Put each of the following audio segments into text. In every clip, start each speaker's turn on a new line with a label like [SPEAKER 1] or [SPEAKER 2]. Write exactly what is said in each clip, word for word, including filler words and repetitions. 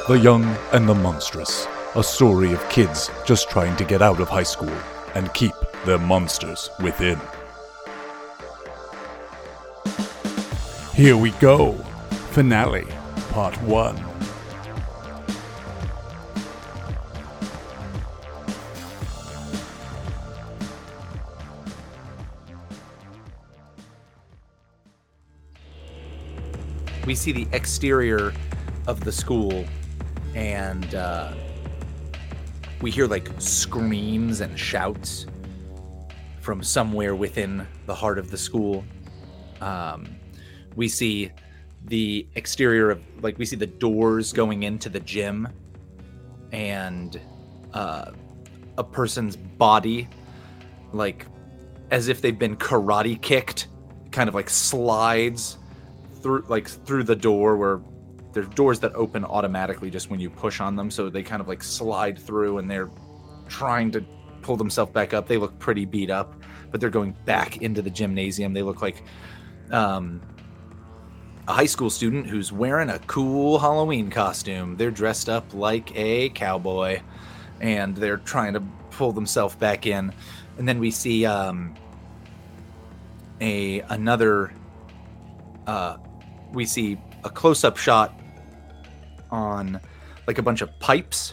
[SPEAKER 1] The Young and the Monstrous, a story of kids just trying to get out of high school and keep their monsters within. Here we go. Finale, part one.
[SPEAKER 2] We see the exterior of the school, and uh, we hear like screams and shouts from somewhere within the heart of the school. Um, we see the exterior of, like, we see the doors going into the gym, and uh, a person's body, like as if they've been karate kicked, kind of like slides through, like through the door, where there's doors that open automatically just when you push on them, so they kind of like slide through, and they're trying to pull themselves back up. They look pretty beat up, but they're going back into the gymnasium. They look like um, a high school student who's wearing a cool Halloween costume. They're dressed up like a cowboy, and they're trying to pull themselves back in. And then we see um, a another. Uh, we see a close-up shot on like a bunch of pipes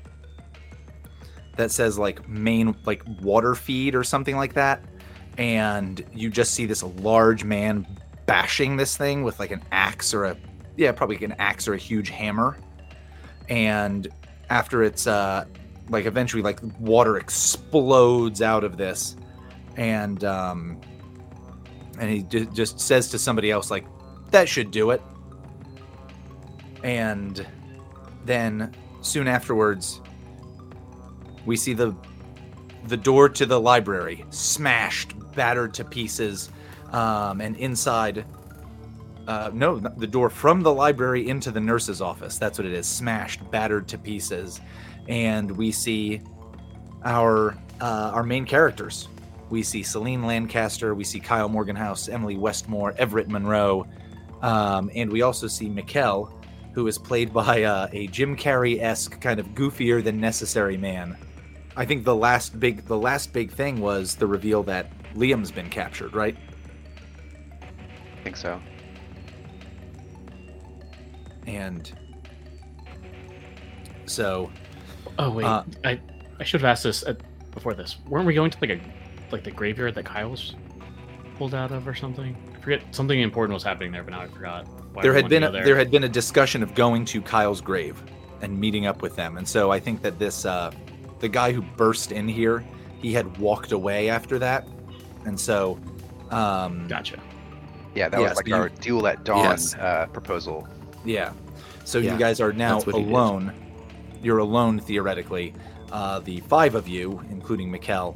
[SPEAKER 2] that says like main like water feed or something like that, and you just see this large man bashing this thing with like an axe or a yeah probably an axe or a huge hammer, and after it's uh like eventually like water explodes out of this, and um and he d- just says to somebody else like, that should do it. And then soon afterwards, we see the the door to the library smashed, battered to pieces, um, and inside, uh, no, the door from the library into the nurse's office. That's what it is, smashed, battered to pieces. And we see our uh, our main characters. We see Celine Lancaster, we see Kyle Morganhouse, Emily Westmore, Everett Monroe, um, and we also see Mikkel, who is played by uh, a Jim Carrey-esque, kind of goofier than necessary man. I think the last big the last big thing was the reveal that Liam's been captured, right?
[SPEAKER 3] I think so.
[SPEAKER 2] And so...
[SPEAKER 4] Oh, wait.
[SPEAKER 2] Uh,
[SPEAKER 4] I, I should have asked this at, before this. Weren't we going to like a like the graveyard that Kyle was pulled out of or something? I forget, something important was happening there, but now I forgot. Why
[SPEAKER 2] there
[SPEAKER 4] we
[SPEAKER 2] had
[SPEAKER 4] wanted
[SPEAKER 2] been
[SPEAKER 4] to
[SPEAKER 2] a,
[SPEAKER 4] go there.
[SPEAKER 2] there had been a discussion of going to Kyle's grave and meeting up with them, and so I think that this uh, the guy who burst in here, he had walked away after that, and so um,
[SPEAKER 4] Gotcha.
[SPEAKER 3] Yeah, that
[SPEAKER 2] Yeah,
[SPEAKER 3] was like
[SPEAKER 2] so
[SPEAKER 3] our
[SPEAKER 2] you-
[SPEAKER 3] Duel at Dawn
[SPEAKER 2] Yes.
[SPEAKER 3] uh, proposal.
[SPEAKER 2] yeah. So
[SPEAKER 1] Yeah,
[SPEAKER 2] you guys are now
[SPEAKER 1] that's what he did.
[SPEAKER 2] alone. You're alone theoretically. Uh, the five of you, including Mikkel,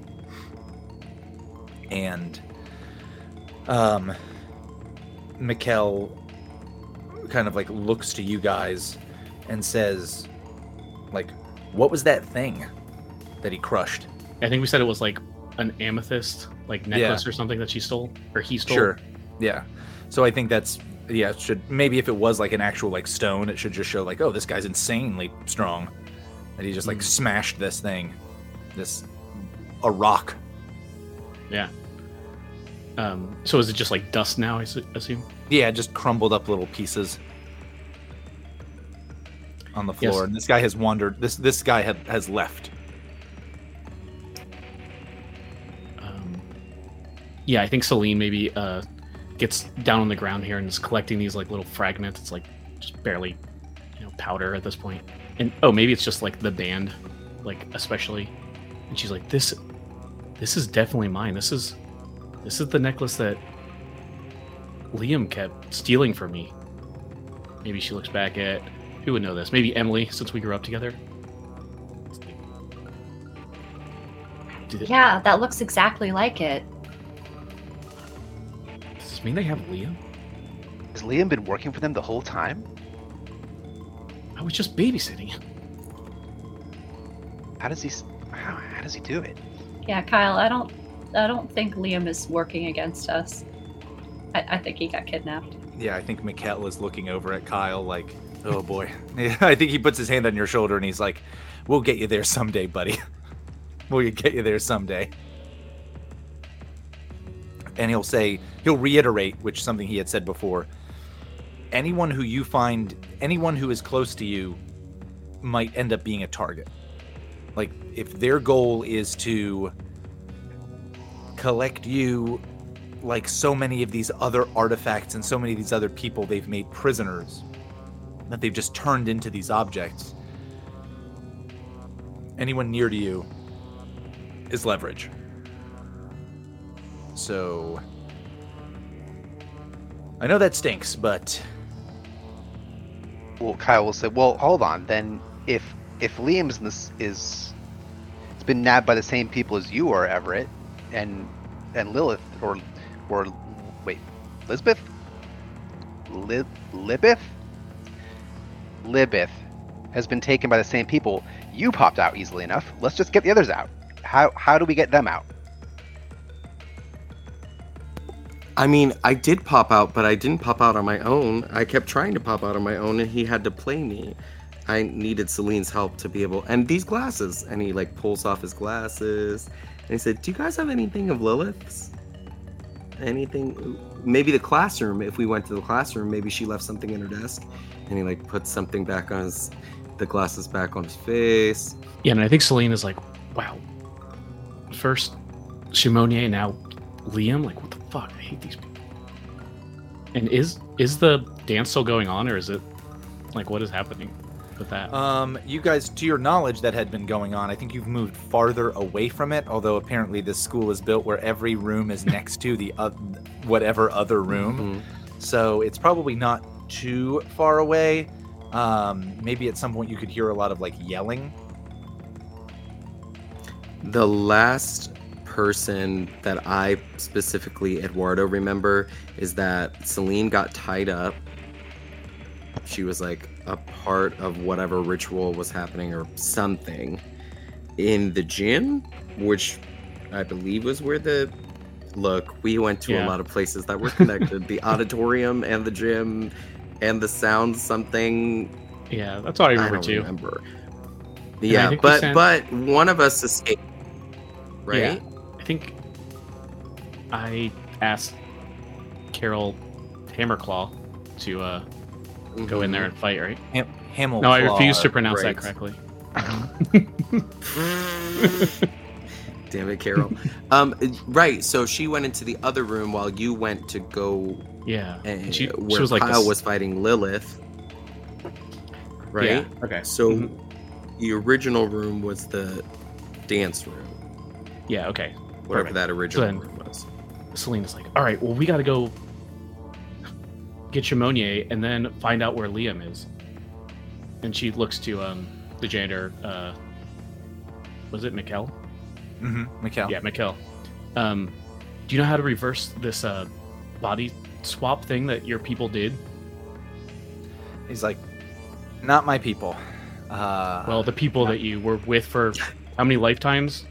[SPEAKER 2] and um, Mikkel kind of like looks to you guys and says, like, what was that thing that he crushed?
[SPEAKER 4] I think we said it was like an amethyst, like necklace or something that she stole, or he stole.
[SPEAKER 2] Sure. Yeah. So I think that's, yeah, it should, maybe if it was like an actual like stone, it should just show like, oh, this guy's insanely strong. That he just like
[SPEAKER 4] Mm.
[SPEAKER 2] smashed this thing. This, a rock.
[SPEAKER 4] Yeah. Um. So is it just like dust now? I su- assume.
[SPEAKER 2] Yeah, just crumbled up little pieces on the floor.
[SPEAKER 4] Yes.
[SPEAKER 2] And this guy has wandered, this this guy had, has left.
[SPEAKER 4] Um. Yeah, I think Celine maybe uh gets down on the ground here and is collecting these like little fragments. It's like just barely, you know, powder at this point. And oh, maybe it's just like the band, like especially. And she's like, "This, this is definitely mine. This is, this is the necklace that Liam kept stealing from me." Maybe she looks back at, who would know this? Maybe Emily, since we grew up together. Do they-
[SPEAKER 5] Yeah, that looks exactly like it.
[SPEAKER 4] Does this mean they have Liam?
[SPEAKER 3] Has Liam been working for them the whole time?
[SPEAKER 4] I was just babysitting.
[SPEAKER 3] How does he? s- How, how does he do it?
[SPEAKER 5] Yeah, Kyle, I don't I don't think Liam is working against us. I, I think he got kidnapped.
[SPEAKER 2] Yeah, I think Mikkel is looking over at Kyle like, Oh boy. Yeah, I think he puts his hand on your shoulder and he's like, "We'll get you there someday, buddy. We'll get you there someday." And he'll say, he'll reiterate, which is something he had said before. Anyone who you find, anyone who is close to you might end up being a target. Like, if their goal is to collect you like so many of these other artifacts and so many of these other people they've made prisoners, that they've just turned into these objects, anyone near to you is leverage. So, I know that stinks, but...
[SPEAKER 3] Well, Kyle will say, well, hold on. Then if if Liam's in this is it's been nabbed by the same people as you are, Everett, and and Lilith, or or wait, Lisbeth, Lib Libeth, Libeth has been taken by the same people. You popped out easily enough. Let's just get the others out. How how do we get them out?
[SPEAKER 6] I mean, I did pop out, but I didn't pop out on my own. I kept trying to pop out on my own, and he had to play me. I needed Celine's help to be able... And these glasses. And he, like, pulls off his glasses. And he said, do you guys have anything of Lilith's? Anything? Maybe the classroom. If we went to the classroom, maybe she left something in her desk. And he, like, puts something back on his... The glasses back on his face.
[SPEAKER 4] Yeah, and I think Celine is like, wow. First Chimonier, now Liam? Like, what the fuck? I hate these people. And is is the dance still going on, or is it, like, what is happening with that?
[SPEAKER 2] Um, you guys, to your knowledge, that had been going on. I think you've moved farther away from it, although apparently this school is built where every room is next to the uh, whatever other room. Mm-hmm. So it's probably not too far away. Um, maybe at some point you could hear a lot of, like, yelling.
[SPEAKER 6] The last person that I specifically, Eduardo, remember is that Celine got tied up. She was like a part of whatever ritual was happening or something in the gym, which I believe was where the... Look, we went to
[SPEAKER 4] Yeah.
[SPEAKER 6] a lot of places that were connected. The auditorium and the gym and the sound something.
[SPEAKER 4] Yeah, that's all I
[SPEAKER 6] I
[SPEAKER 4] remember
[SPEAKER 6] don't
[SPEAKER 4] too.
[SPEAKER 6] remember.
[SPEAKER 4] I
[SPEAKER 6] Yeah,
[SPEAKER 4] think we
[SPEAKER 6] but
[SPEAKER 4] sent-
[SPEAKER 6] but one of us escaped, right?
[SPEAKER 4] Yeah. I think I asked Carol Hammerclaw to uh, go in there and fight, right?
[SPEAKER 2] Ham- Hamel
[SPEAKER 4] No, I
[SPEAKER 2] Claw,
[SPEAKER 4] refuse to pronounce
[SPEAKER 6] right.
[SPEAKER 4] that correctly.
[SPEAKER 6] Damn it, Carol. um, right. So she went into the other room while you went to go.
[SPEAKER 4] Yeah.
[SPEAKER 6] Uh,
[SPEAKER 4] And she,
[SPEAKER 6] where
[SPEAKER 4] she was like
[SPEAKER 6] Kyle
[SPEAKER 4] this-
[SPEAKER 6] was fighting Lilith. Right.
[SPEAKER 4] Yeah. Okay.
[SPEAKER 6] So
[SPEAKER 4] Mhm.
[SPEAKER 6] the original room was the dance room,
[SPEAKER 4] Yeah. Okay.
[SPEAKER 6] whatever
[SPEAKER 4] Perfect.
[SPEAKER 6] that original
[SPEAKER 4] then-
[SPEAKER 6] room was.
[SPEAKER 4] Selena's like, all right, well, we got to go get Chimonier and then find out where Liam is. And she looks to um the janitor. Uh, was it Mikkel?
[SPEAKER 2] Mm-hmm. Mikkel.
[SPEAKER 4] Yeah, Mikkel. Um, do you know how to reverse this uh body swap thing that your people did?
[SPEAKER 2] He's like, not my people. Uh,
[SPEAKER 4] Well, the people that you were with for how many lifetimes?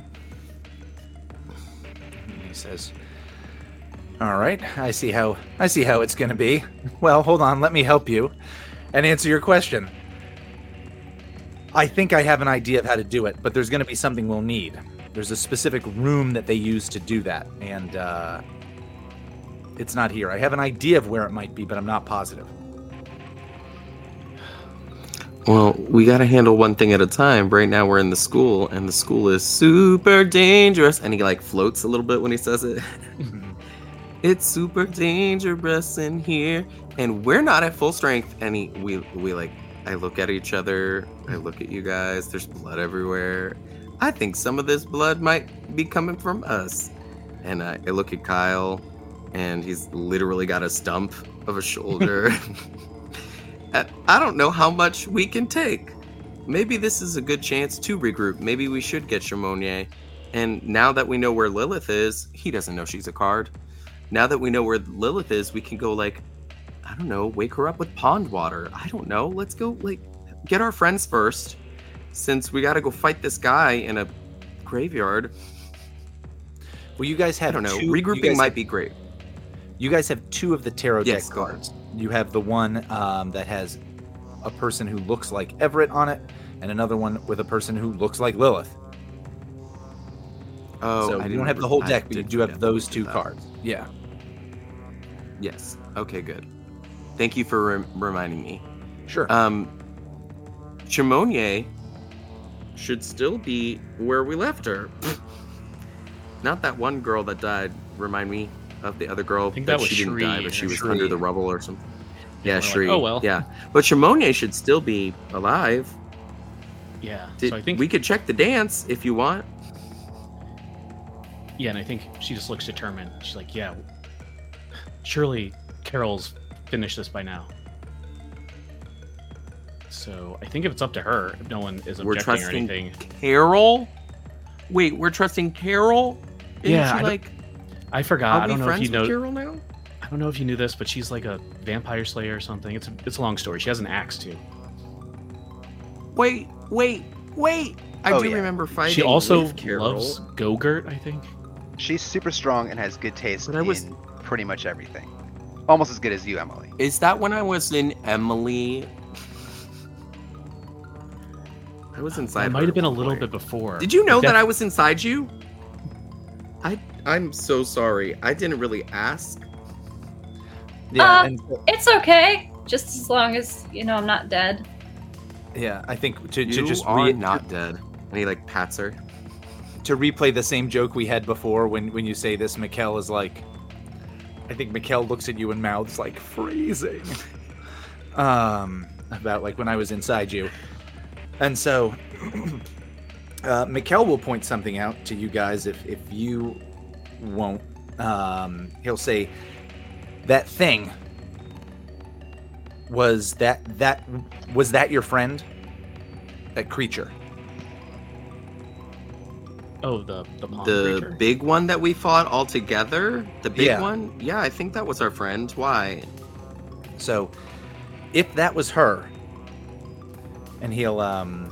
[SPEAKER 2] he says, all right, I see how I see how it's gonna be. Well, hold on, let me help you and answer your question. I think I have an idea of how to do it, but there's gonna be something we'll need. There's a specific room that they use to do that, and uh, it's not here. I have an idea of where it might be, but I'm not positive.
[SPEAKER 6] Well, we got to handle one thing at a time. Right now we're in the school, and the school is super dangerous. And he like floats a little bit when he says it. It's super dangerous in here, and we're not at full strength. And he, we, we like, I look at each other. I look at you guys. There's blood everywhere. I think some of this blood might be coming from us. And I, I look at Kyle, and he's literally got a stump of a shoulder. And I don't know how much we can take. Maybe this is a good chance to regroup. Maybe we should get Chimonier. And now that we know where Lilith is, he doesn't know she's a card. Now that we know where Lilith is, we can go like, I don't know, wake her up with pond water. I don't know. Let's go like get our friends first, since we got to go fight this guy in a graveyard.
[SPEAKER 2] Well, you guys have
[SPEAKER 6] I don't know.
[SPEAKER 2] two, you
[SPEAKER 6] Regrouping
[SPEAKER 2] guys
[SPEAKER 6] might
[SPEAKER 2] have-
[SPEAKER 6] be great.
[SPEAKER 2] You guys have two of the tarot
[SPEAKER 6] Yes,
[SPEAKER 2] deck
[SPEAKER 6] go on.
[SPEAKER 2] cards. You have the one um, that has a person who looks like Everett on it, and another one with a person who looks like Lilith.
[SPEAKER 6] Oh,
[SPEAKER 2] so
[SPEAKER 6] I
[SPEAKER 2] you
[SPEAKER 6] didn't
[SPEAKER 2] don't have the
[SPEAKER 6] re-
[SPEAKER 2] whole
[SPEAKER 6] I
[SPEAKER 2] deck, but you
[SPEAKER 6] did
[SPEAKER 2] do have
[SPEAKER 6] forget
[SPEAKER 2] those
[SPEAKER 6] to
[SPEAKER 2] two
[SPEAKER 6] do that.
[SPEAKER 2] cards. Yeah.
[SPEAKER 6] Yes. Okay, good. Thank you for rem- reminding me.
[SPEAKER 2] Sure.
[SPEAKER 6] Um, Chimonier should still be where we left her. Not that one girl that died. Remind me of the other girl.
[SPEAKER 4] I think that was
[SPEAKER 6] she didn't
[SPEAKER 4] Shree,
[SPEAKER 6] die, but she was
[SPEAKER 2] Shree.
[SPEAKER 6] under the rubble or something. Yeah,
[SPEAKER 4] we're like,
[SPEAKER 6] Shri.
[SPEAKER 4] oh, well.
[SPEAKER 6] Yeah, but Chimonier should still be alive.
[SPEAKER 4] Yeah.
[SPEAKER 6] Did,
[SPEAKER 4] so I think
[SPEAKER 6] we could check the dance if you want.
[SPEAKER 4] Yeah, and I think she just looks determined. She's like, yeah, surely Carol's finished this by now. So I think if it's up to her, if no one is
[SPEAKER 6] We're
[SPEAKER 4] objecting or
[SPEAKER 6] trusting
[SPEAKER 4] anything.
[SPEAKER 6] Carol. Wait, we're trusting Carol. Isn't
[SPEAKER 4] Yeah,
[SPEAKER 6] she
[SPEAKER 4] I don't-
[SPEAKER 6] like?
[SPEAKER 4] I forgot.
[SPEAKER 6] Are
[SPEAKER 4] I
[SPEAKER 6] we
[SPEAKER 4] don't know if
[SPEAKER 6] friends
[SPEAKER 4] you
[SPEAKER 6] with
[SPEAKER 4] know.
[SPEAKER 6] Carol now?
[SPEAKER 4] I don't know if you knew this, but she's like a vampire slayer or something. It's a, it's a long story. She has an axe too.
[SPEAKER 6] Wait, wait, wait! I
[SPEAKER 3] Oh,
[SPEAKER 6] do
[SPEAKER 3] yeah.
[SPEAKER 6] remember fighting.
[SPEAKER 4] She also
[SPEAKER 6] with Carol.
[SPEAKER 4] loves Go-Gurt, I think.
[SPEAKER 3] She's super strong and has good taste
[SPEAKER 6] But I was-
[SPEAKER 3] in pretty much everything. Almost as good as you, Emily.
[SPEAKER 6] Is that when I was in Emily? I was inside.
[SPEAKER 4] It might
[SPEAKER 6] her
[SPEAKER 4] have been a
[SPEAKER 6] at one
[SPEAKER 4] little
[SPEAKER 6] point.
[SPEAKER 4] bit before.
[SPEAKER 6] Did you know
[SPEAKER 4] Def-
[SPEAKER 6] that I was inside you? I I'm so sorry. I didn't really ask.
[SPEAKER 2] yeah,
[SPEAKER 5] Uh,
[SPEAKER 2] and
[SPEAKER 5] It's okay, just as long as you know I'm not dead.
[SPEAKER 2] yeah, I think to, to
[SPEAKER 6] You
[SPEAKER 2] just
[SPEAKER 6] are
[SPEAKER 2] re-
[SPEAKER 6] not dead. And he like pats her.
[SPEAKER 2] to replay the same joke we had before when when you say this, Mikkel is like, I think Mikkel looks at you and mouths like freezing. um, about like when I was inside you, and so uh, Mikkel will point something out to you guys if if you won't. Um, he'll say that thing was that that was that your friend, that creature.
[SPEAKER 4] Oh, the the pond
[SPEAKER 6] The
[SPEAKER 4] creature?
[SPEAKER 6] big one that we fought all together? The big
[SPEAKER 2] Yeah.
[SPEAKER 6] one? Yeah, I think that was our friend. Why?
[SPEAKER 2] So, if that was her, and he'll, um,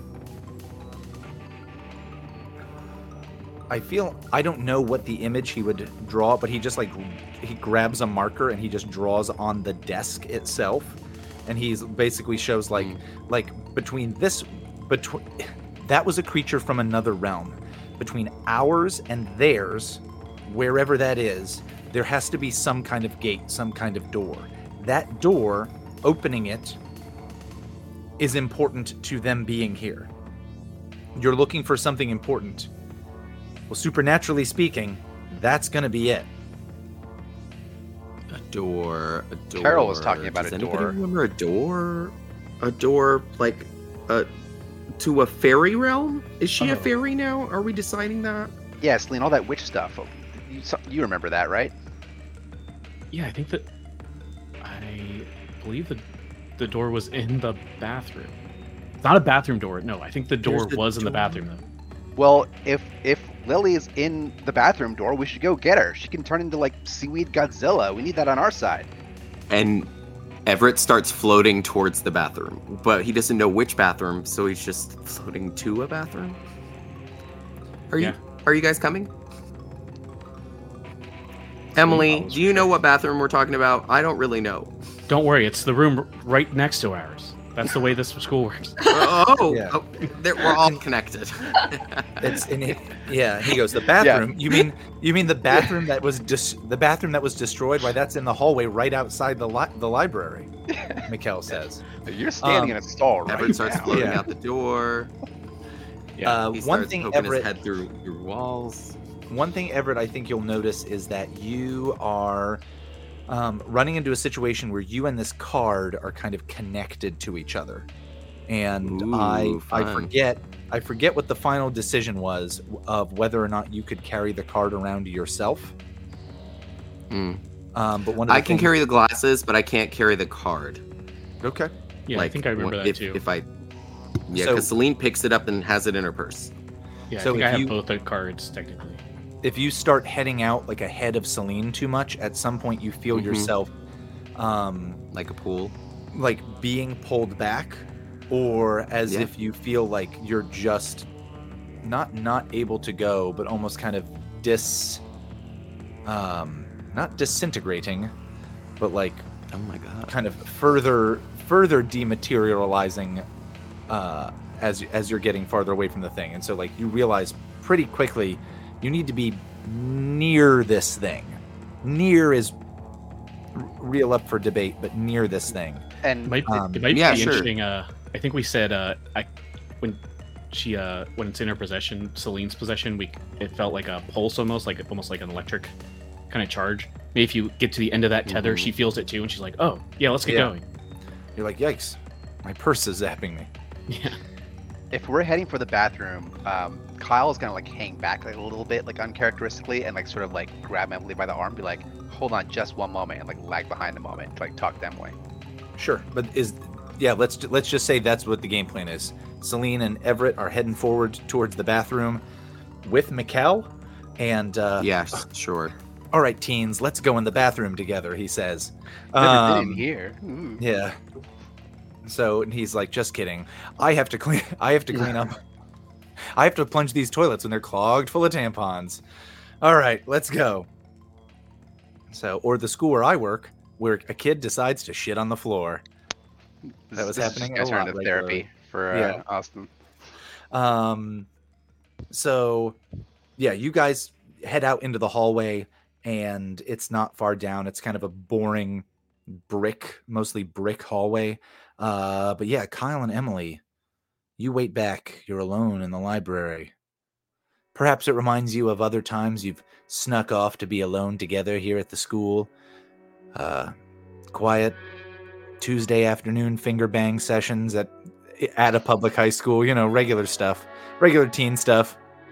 [SPEAKER 2] I feel, I don't know what the image he would draw, but he just like, he grabs a marker and he just draws on the desk itself. And he's basically shows like, like between this, between, that was a creature from another realm. Between ours and theirs, wherever that is, there has to be some kind of gate, some kind of door. That door, opening it, is important to them being here. You're looking for something important. Well, supernaturally speaking, that's going to be it.
[SPEAKER 6] A door. A door.
[SPEAKER 3] Carol was talking about
[SPEAKER 6] Does
[SPEAKER 3] a
[SPEAKER 6] anybody
[SPEAKER 3] door.
[SPEAKER 6] remember a door? A door like a to a fairy realm? Is she a
[SPEAKER 4] Oh.
[SPEAKER 6] fairy now? Are we deciding that?
[SPEAKER 3] Yeah, Celine, all that witch stuff. You, so- you remember that, right?
[SPEAKER 4] Yeah, I think that I believe the the door was in the bathroom. It's not a bathroom door. No, I think the door
[SPEAKER 6] There's the
[SPEAKER 4] was in the
[SPEAKER 6] door.
[SPEAKER 4] bathroom though.
[SPEAKER 3] Well, if if Lily is in the bathroom door, we should go get her. She can turn into like Seaweed Godzilla. We need that on our side.
[SPEAKER 6] And Everett starts floating towards the bathroom, but he doesn't know which bathroom, so he's just floating to a bathroom. Are you
[SPEAKER 4] Yeah.
[SPEAKER 6] are you guys coming? Emily,
[SPEAKER 4] follows
[SPEAKER 6] do you know what bathroom we're talking about? I don't really know.
[SPEAKER 4] Don't worry, it's the room right next to ours. That's the way this school works.
[SPEAKER 6] Oh,
[SPEAKER 2] Yeah.
[SPEAKER 6] oh, they're- we're all connected.
[SPEAKER 2] It's in it. Yeah, he goes, the bathroom. You mean you mean the bathroom that was dis- the bathroom that was destroyed? Why, that's in the hallway right outside the li- the library. Mikkel says.
[SPEAKER 3] You're standing
[SPEAKER 2] Um,
[SPEAKER 3] in a stall right
[SPEAKER 6] Everett starts
[SPEAKER 3] now.
[SPEAKER 6] floating
[SPEAKER 2] Yeah.
[SPEAKER 6] out the door.
[SPEAKER 4] Yeah.
[SPEAKER 2] Uh,
[SPEAKER 6] He
[SPEAKER 2] one
[SPEAKER 6] starts
[SPEAKER 2] thing
[SPEAKER 6] poking
[SPEAKER 2] Everett
[SPEAKER 6] his head through through walls.
[SPEAKER 2] One thing, Everett, I think you'll notice is that you are um, running into a situation where you and this card are kind of connected to each other, and
[SPEAKER 6] Ooh,
[SPEAKER 2] I I
[SPEAKER 6] fun.
[SPEAKER 2] forget I forget what the final decision was of whether or not you could carry the card around yourself.
[SPEAKER 6] Hmm.
[SPEAKER 2] Um, but one of the
[SPEAKER 6] I can
[SPEAKER 2] things-
[SPEAKER 6] carry the glasses, but I can't carry the card.
[SPEAKER 2] Okay.
[SPEAKER 4] Yeah, I think I remember
[SPEAKER 6] wh-
[SPEAKER 4] that
[SPEAKER 6] if,
[SPEAKER 4] too.
[SPEAKER 6] If I, yeah,
[SPEAKER 2] So-
[SPEAKER 6] because Celine picks it up and has it in her purse.
[SPEAKER 4] yeah,
[SPEAKER 2] so
[SPEAKER 4] I think
[SPEAKER 2] if
[SPEAKER 4] I have
[SPEAKER 2] you-
[SPEAKER 4] both the cards technically.
[SPEAKER 2] If you start heading out like ahead of Celine too much, at some point you feel
[SPEAKER 6] Mhm.
[SPEAKER 2] yourself um,
[SPEAKER 6] Like a pool.
[SPEAKER 2] like being pulled back, or as
[SPEAKER 6] Yeah.
[SPEAKER 2] if you feel like you're just not not able to go, but almost kind of dis um not disintegrating, but like
[SPEAKER 6] Oh my god.
[SPEAKER 2] kind of further further dematerializing uh, as as you're getting farther away from the thing. And so, like, you realize pretty quickly you need to be near this thing. Near is real up for debate, but near this thing.
[SPEAKER 3] And
[SPEAKER 4] It might,
[SPEAKER 2] Um,
[SPEAKER 4] it might
[SPEAKER 6] yeah,
[SPEAKER 4] be
[SPEAKER 6] sure.
[SPEAKER 4] interesting. Uh, I think we said uh, I, when she uh, when it's in her possession, Celine's possession, we it felt like a pulse almost, like almost like an electric kind of charge. Maybe if you get to the end of that tether,
[SPEAKER 6] Mhm.
[SPEAKER 4] she feels it too, and she's like, "Oh, yeah, let's get
[SPEAKER 2] Yeah.
[SPEAKER 4] going."
[SPEAKER 2] You're like, yikes, my purse is zapping me.
[SPEAKER 4] Yeah.
[SPEAKER 3] if we're heading for the bathroom, um, Kyle is gonna like hang back like a little bit, like uncharacteristically, and like sort of like grab Emily by the arm, be like, "Hold on, just one moment," and like lag behind a moment to like talk to Emily.
[SPEAKER 2] Sure, but is yeah, let's let's just say that's what the game plan is. Celine and Everett are heading forward towards the bathroom with Mikkel, and uh,
[SPEAKER 6] Yeah, sure.
[SPEAKER 2] all right, teens, let's go in the bathroom together. He says,
[SPEAKER 3] Never
[SPEAKER 2] Um,
[SPEAKER 3] been in here. Ooh.
[SPEAKER 2] Yeah. So and he's like, just kidding. I have to clean. I have to clean up. I have to plunge these toilets when they're clogged full of tampons. All right, let's go. So, or the school where I work, where a kid decides to shit on the floor.
[SPEAKER 3] This,
[SPEAKER 2] That was
[SPEAKER 3] this
[SPEAKER 2] happening
[SPEAKER 3] Is
[SPEAKER 2] a
[SPEAKER 3] gonna
[SPEAKER 2] lot
[SPEAKER 3] turn to
[SPEAKER 2] regularly.
[SPEAKER 3] therapy for uh,
[SPEAKER 2] Yeah.
[SPEAKER 3] Austin.
[SPEAKER 2] Um, so yeah, you guys head out into the hallway, and it's not far down. It's kind of a boring brick, mostly brick hallway. Uh, but yeah, Kyle and Emily, you wait back. You're alone in the library. Perhaps it reminds you of other times you've snuck off to be alone together here at the school. Uh, quiet Tuesday afternoon finger bang sessions at at a public high school. You know, regular stuff, regular teen stuff.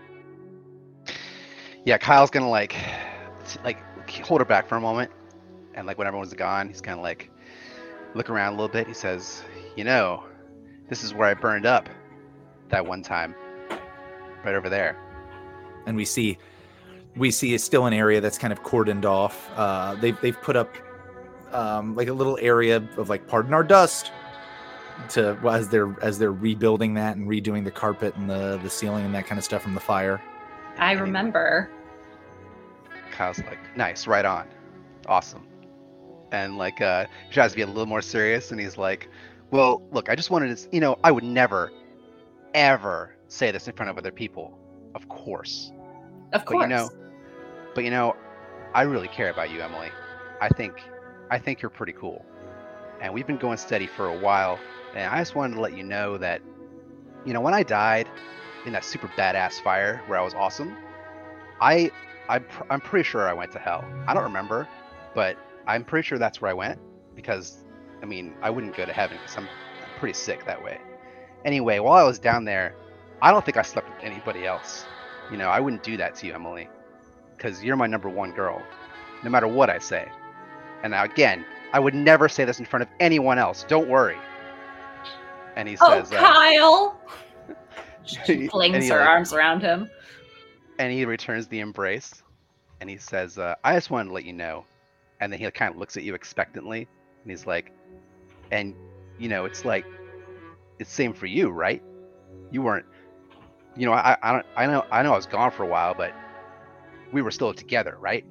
[SPEAKER 3] Yeah, Kyle's gonna like, t- like hold her back for a moment, and like when everyone's gone, he's kind of like look around a little bit. He says, "You know, this is where I burned up that one time, right over there."
[SPEAKER 2] And we see we see it's still an area that's kind of cordoned off. Uh, they've they've put up um, like a little area of like pardon our dust to well, as they're as they're rebuilding that and redoing the carpet and the the ceiling and that kind of stuff from the fire.
[SPEAKER 5] I remember.
[SPEAKER 3] Kyle's like, "Nice, right on, awesome," and like uh, he tries to be a little more serious, and he's like, "Well, look, I just wanted to, you know, I would never, ever say this in front of other people, of course."
[SPEAKER 5] Of
[SPEAKER 3] But
[SPEAKER 5] course.
[SPEAKER 3] you know, but you know, I really care about you, Emily. I think, I think you're pretty cool, and we've been going steady for a while. And I just wanted to let you know that, you know, when I died in that super badass fire where I was awesome, I, I, pr- I'm pretty sure I went to hell. I don't remember, but I'm pretty sure that's where I went because, I mean, I wouldn't go to heaven because I'm pretty sick that way. Anyway, while I was down there, I don't think I slept with anybody else. You know, I wouldn't do that to you, Emily, because you're my number one girl, no matter what I say. And now, again, I would never say this in front of anyone else. Don't worry. And he
[SPEAKER 5] Oh,
[SPEAKER 3] says, uh,
[SPEAKER 5] Kyle!
[SPEAKER 3] he-
[SPEAKER 5] She flings
[SPEAKER 3] and he,
[SPEAKER 5] her
[SPEAKER 3] like-
[SPEAKER 5] arms around him.
[SPEAKER 3] and he returns the embrace, and he says, uh, "I just wanted to let you know." And then he kind of looks at you expectantly, and he's like, "And you know, it's like, it's same for you, right? You weren't, you know, I, I don't, I know, I know, I was gone for a while, but we were still together, right?"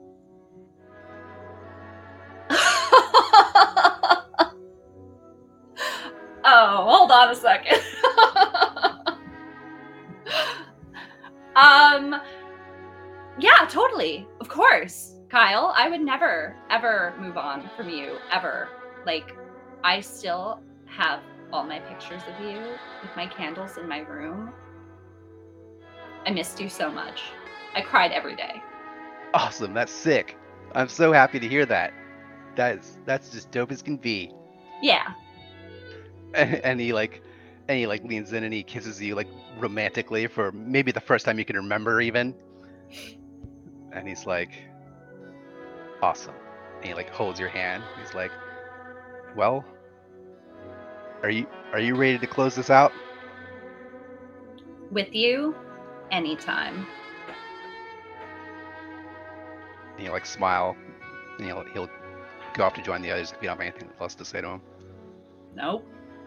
[SPEAKER 5] Oh, hold on a second. um, yeah, totally. Of course, Kyle. I would never, ever move on from you, ever. Like, I still have all my pictures of you with my candles in my room. I missed you so much. I cried every day.
[SPEAKER 3] Awesome, that's sick. I'm so happy to hear that. That's that's just dope as can be.
[SPEAKER 5] Yeah.
[SPEAKER 3] And, and he like, and he like leans in and he kisses you like romantically for maybe the first time you can remember even. And he's like, awesome. And he like holds your hand. He's like, well, are you are you ready to close this out?
[SPEAKER 5] With you, anytime.
[SPEAKER 3] And he'll like smile. And he'll he'll go off to join the others if you don't have anything else to say to him.
[SPEAKER 5] Nope.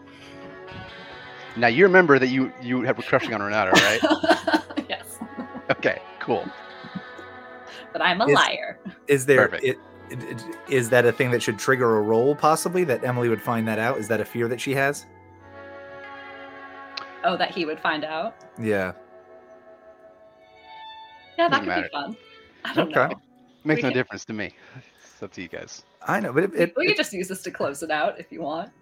[SPEAKER 3] Now you remember that you you had were crushing on Renata, right?
[SPEAKER 5] Yes.
[SPEAKER 3] Okay, cool.
[SPEAKER 5] But I'm a
[SPEAKER 2] Is-
[SPEAKER 5] liar.
[SPEAKER 2] Is there
[SPEAKER 3] Perfect.
[SPEAKER 2] it, is that a thing that should trigger a roll, possibly, that Emily would find that out? Is that a fear that she has?
[SPEAKER 5] Oh, that he would find out?
[SPEAKER 2] Yeah.
[SPEAKER 5] Yeah, that
[SPEAKER 3] Doesn't
[SPEAKER 5] could
[SPEAKER 3] matter.
[SPEAKER 5] be fun. I don't
[SPEAKER 2] Okay.
[SPEAKER 5] know.
[SPEAKER 3] Makes
[SPEAKER 5] We
[SPEAKER 3] no
[SPEAKER 5] can-
[SPEAKER 3] difference to me. It's up to you guys.
[SPEAKER 2] I know, but it, it,
[SPEAKER 5] we
[SPEAKER 2] it
[SPEAKER 5] could just use this to close it out if you want.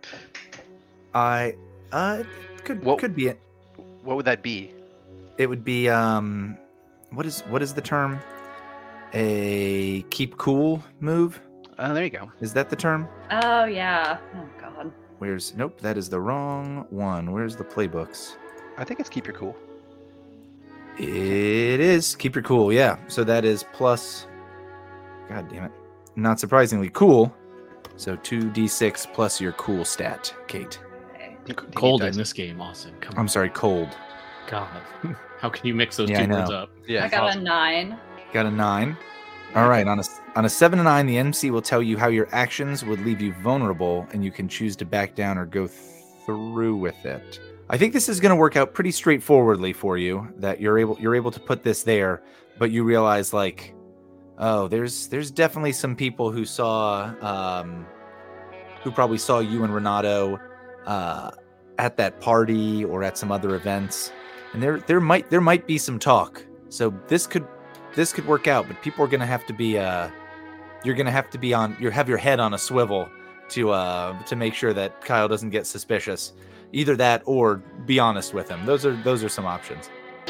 [SPEAKER 2] I uh it could
[SPEAKER 3] What-
[SPEAKER 2] could be it.
[SPEAKER 3] What would that be?
[SPEAKER 2] It would be um what is what is the term? A keep cool move?
[SPEAKER 3] Oh, there you go.
[SPEAKER 2] Is that the term?
[SPEAKER 5] Oh, yeah. Oh, God.
[SPEAKER 2] Where's nope, that is the wrong one. Where's the playbooks?
[SPEAKER 3] I think it's keep your cool.
[SPEAKER 2] It is keep your cool, yeah. So that is plus God damn it. Not surprisingly cool. So two d six plus your cool stat, Kate.
[SPEAKER 5] Okay.
[SPEAKER 3] Do- do you need
[SPEAKER 4] Cold in
[SPEAKER 3] dice?
[SPEAKER 4] this game, Austin. Come on.
[SPEAKER 2] I'm sorry, cold.
[SPEAKER 4] God. How can you mix those
[SPEAKER 2] Yeah, I
[SPEAKER 4] two words
[SPEAKER 2] know.
[SPEAKER 4] up?
[SPEAKER 3] Yeah,
[SPEAKER 5] I
[SPEAKER 3] it's
[SPEAKER 5] got a
[SPEAKER 3] awesome.
[SPEAKER 5] nine.
[SPEAKER 2] Got a nine. All right, on a on a seven to nine, the M C will tell you how your actions would leave you vulnerable, and you can choose to back down or go through with it. I think this is going to work out pretty straightforwardly for you. That you're able you're able to put this there, but you realize like, oh, there's there's definitely some people who saw, um, who probably saw you and Renato uh, at that party or at some other events, and there there might there might be some talk. So this could. This could work out, but people are gonna have to be. Uh, you're gonna have to be on. You have your head on a swivel to uh, to make sure that Kyle doesn't get suspicious. Either that, or be honest with him. Those are those are some options.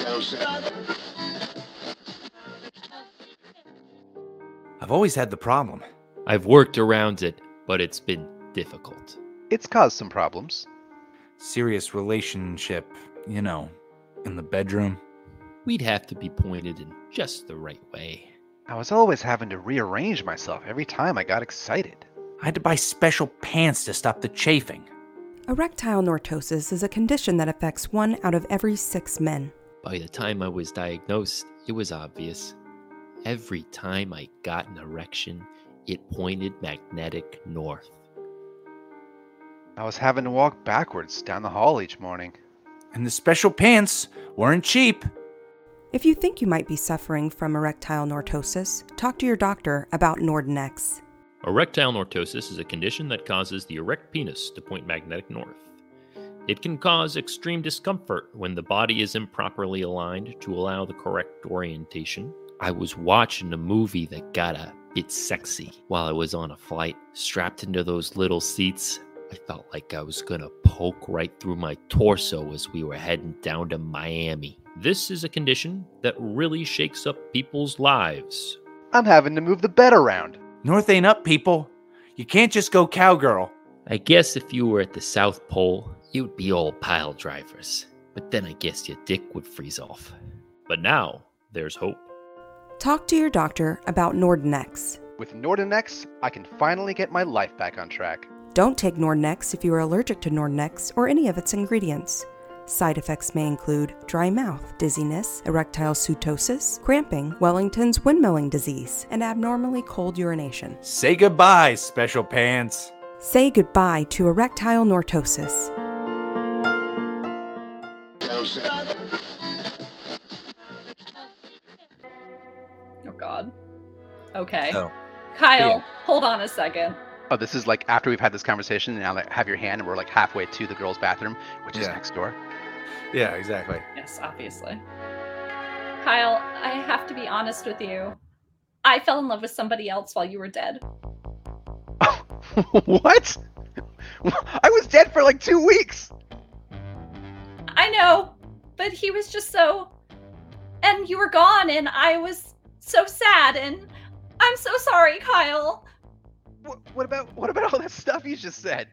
[SPEAKER 2] I've always had the problem.
[SPEAKER 7] I've worked around it, but it's been difficult.
[SPEAKER 3] It's caused some problems.
[SPEAKER 2] Serious relationship, you know, in the bedroom.
[SPEAKER 7] We'd have to be pointed in just the right way.
[SPEAKER 3] I was always having to rearrange myself every time I got excited.
[SPEAKER 2] I had to buy special pants to stop the chafing.
[SPEAKER 8] Erectile nortosis is a condition that affects one out of every six men.
[SPEAKER 7] By the time I was diagnosed, it was obvious. Every time I got an erection, it pointed magnetic north.
[SPEAKER 3] I was having to walk backwards down the hall each morning.
[SPEAKER 2] And the special pants weren't cheap.
[SPEAKER 8] If you think you might be suffering from erectile nortosis, talk to your doctor about Nordinex.
[SPEAKER 7] Erectile nortosis is a condition that causes the erect penis to point magnetic north. It can cause extreme discomfort when the body is improperly aligned to allow the correct orientation. I was watching a movie that got a bit sexy while I was on a flight. Strapped into those little seats, I felt like I was gonna poke right through my torso as we were heading down to Miami. This is a condition that really shakes up people's lives.
[SPEAKER 3] I'm having to move the bed around.
[SPEAKER 2] North ain't up, people. You can't just go cowgirl.
[SPEAKER 7] I guess if you were at the South Pole, you'd be all pile drivers. But then I guess your dick would freeze off. But now, there's hope.
[SPEAKER 8] Talk to your doctor about Nordinex.
[SPEAKER 3] With Nordinex, I can finally get my life back on track.
[SPEAKER 8] Don't take Nordinex if you are allergic to Nordinex or any of its ingredients. Side effects may include dry mouth, dizziness, erectile pseudosis, cramping, Wellington's windmilling disease, and abnormally cold urination.
[SPEAKER 2] Say goodbye, special pants.
[SPEAKER 8] Say goodbye to erectile nortosis.
[SPEAKER 5] Oh, God. Okay.
[SPEAKER 2] Oh.
[SPEAKER 5] Kyle,
[SPEAKER 2] Yeah.
[SPEAKER 5] hold on a second.
[SPEAKER 3] Oh, this is like after we've had this conversation, and now like have your hand, and we're like halfway to the girls' bathroom, which is
[SPEAKER 2] Yeah.
[SPEAKER 3] next door.
[SPEAKER 2] Yeah, exactly.
[SPEAKER 5] Yes, obviously. Kyle, I have to be honest with you. I fell in love with somebody else while you were dead.
[SPEAKER 3] What? I was dead for like two weeks.
[SPEAKER 5] I know, but he was just so. And you were gone, and I was so sad, and I'm so sorry, Kyle.
[SPEAKER 3] What, what about what about all that stuff you just said?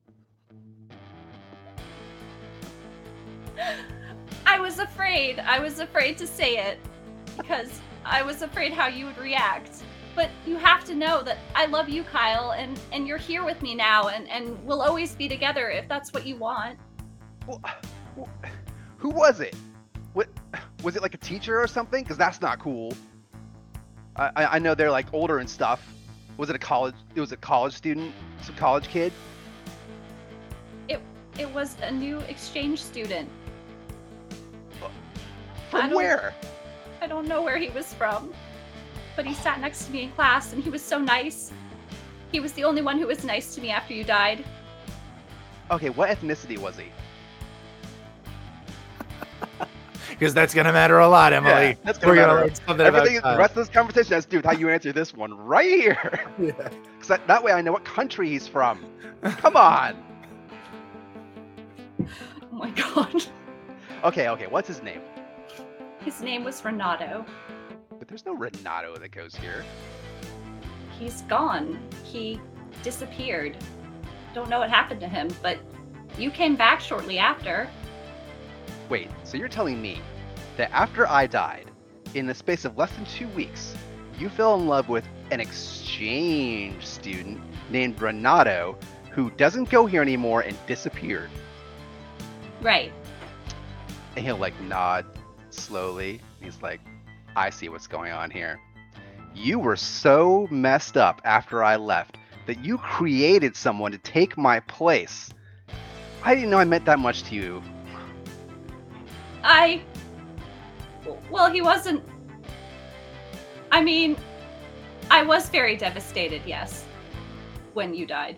[SPEAKER 5] I was afraid. I was afraid to say it because I was afraid how you would react. But you have to know that I love you, Kyle, and, and you're here with me now, and, and we'll always be together if that's what you want.
[SPEAKER 3] Well, wh- who was it? What was it, like a teacher or something? Because that's not cool. I, I I know they're like older and stuff. Was it a college? It was a college student, some college kid.
[SPEAKER 5] It it was a new exchange student. I
[SPEAKER 3] From
[SPEAKER 5] don't-
[SPEAKER 3] where?
[SPEAKER 5] I don't know where he was from. but he sat next to me in class, and he was so nice. He was the only one who was nice to me after you died.
[SPEAKER 3] Okay, what ethnicity was he?
[SPEAKER 2] Because that's gonna matter a lot, Emily.
[SPEAKER 3] Yeah, that's gonna
[SPEAKER 2] We're
[SPEAKER 3] matter.
[SPEAKER 2] gonna learn something
[SPEAKER 3] Everything,
[SPEAKER 2] about
[SPEAKER 3] the rest of this conversation has to do with how you answer this one right here.
[SPEAKER 2] Yeah.
[SPEAKER 3] Because that, that way I know what country he's from. Come on.
[SPEAKER 5] Oh my god.
[SPEAKER 3] Okay, okay, what's his name?
[SPEAKER 5] His name was Renato.
[SPEAKER 3] But there's no Renato that goes here.
[SPEAKER 5] He's gone. He disappeared. Don't know what happened to him, but you came back shortly after.
[SPEAKER 3] Wait, so you're telling me that after I died, in the space of less than two weeks, you fell in love with an exchange student named Renato who doesn't go here anymore and disappeared?
[SPEAKER 5] Right.
[SPEAKER 3] And he'll like nod slowly. He's like, I see what's going on here. You were so messed up after I left that you created someone to take my place. I didn't know I meant that much to you.
[SPEAKER 5] I... Well, he wasn't... I mean, I was very devastated, yes, when you died.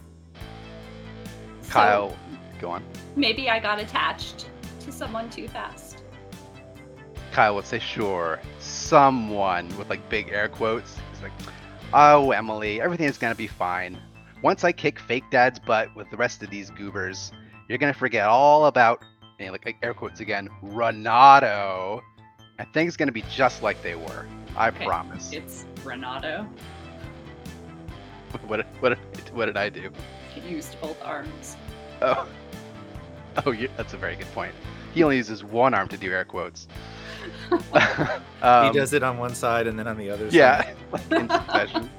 [SPEAKER 5] So
[SPEAKER 3] Kyle, go on.
[SPEAKER 5] maybe I got attached to someone too fast.
[SPEAKER 3] Kyle would say, sure, someone, with like big air quotes. He's like, oh, Emily, everything's gonna be fine. Once I kick fake dad's butt with the rest of these goobers, you're gonna forget all about, and like air quotes again, Renato, and things gonna be just like they were. I
[SPEAKER 5] Okay,
[SPEAKER 3] promise.
[SPEAKER 5] It's Renato.
[SPEAKER 3] What, what, what did I do?
[SPEAKER 5] He used both arms.
[SPEAKER 3] Oh, oh, yeah, that's a very good point. He only uses one arm to do air quotes. um,
[SPEAKER 2] He does it on one side and then on the other
[SPEAKER 3] Yeah,
[SPEAKER 2] side.
[SPEAKER 3] like in succession.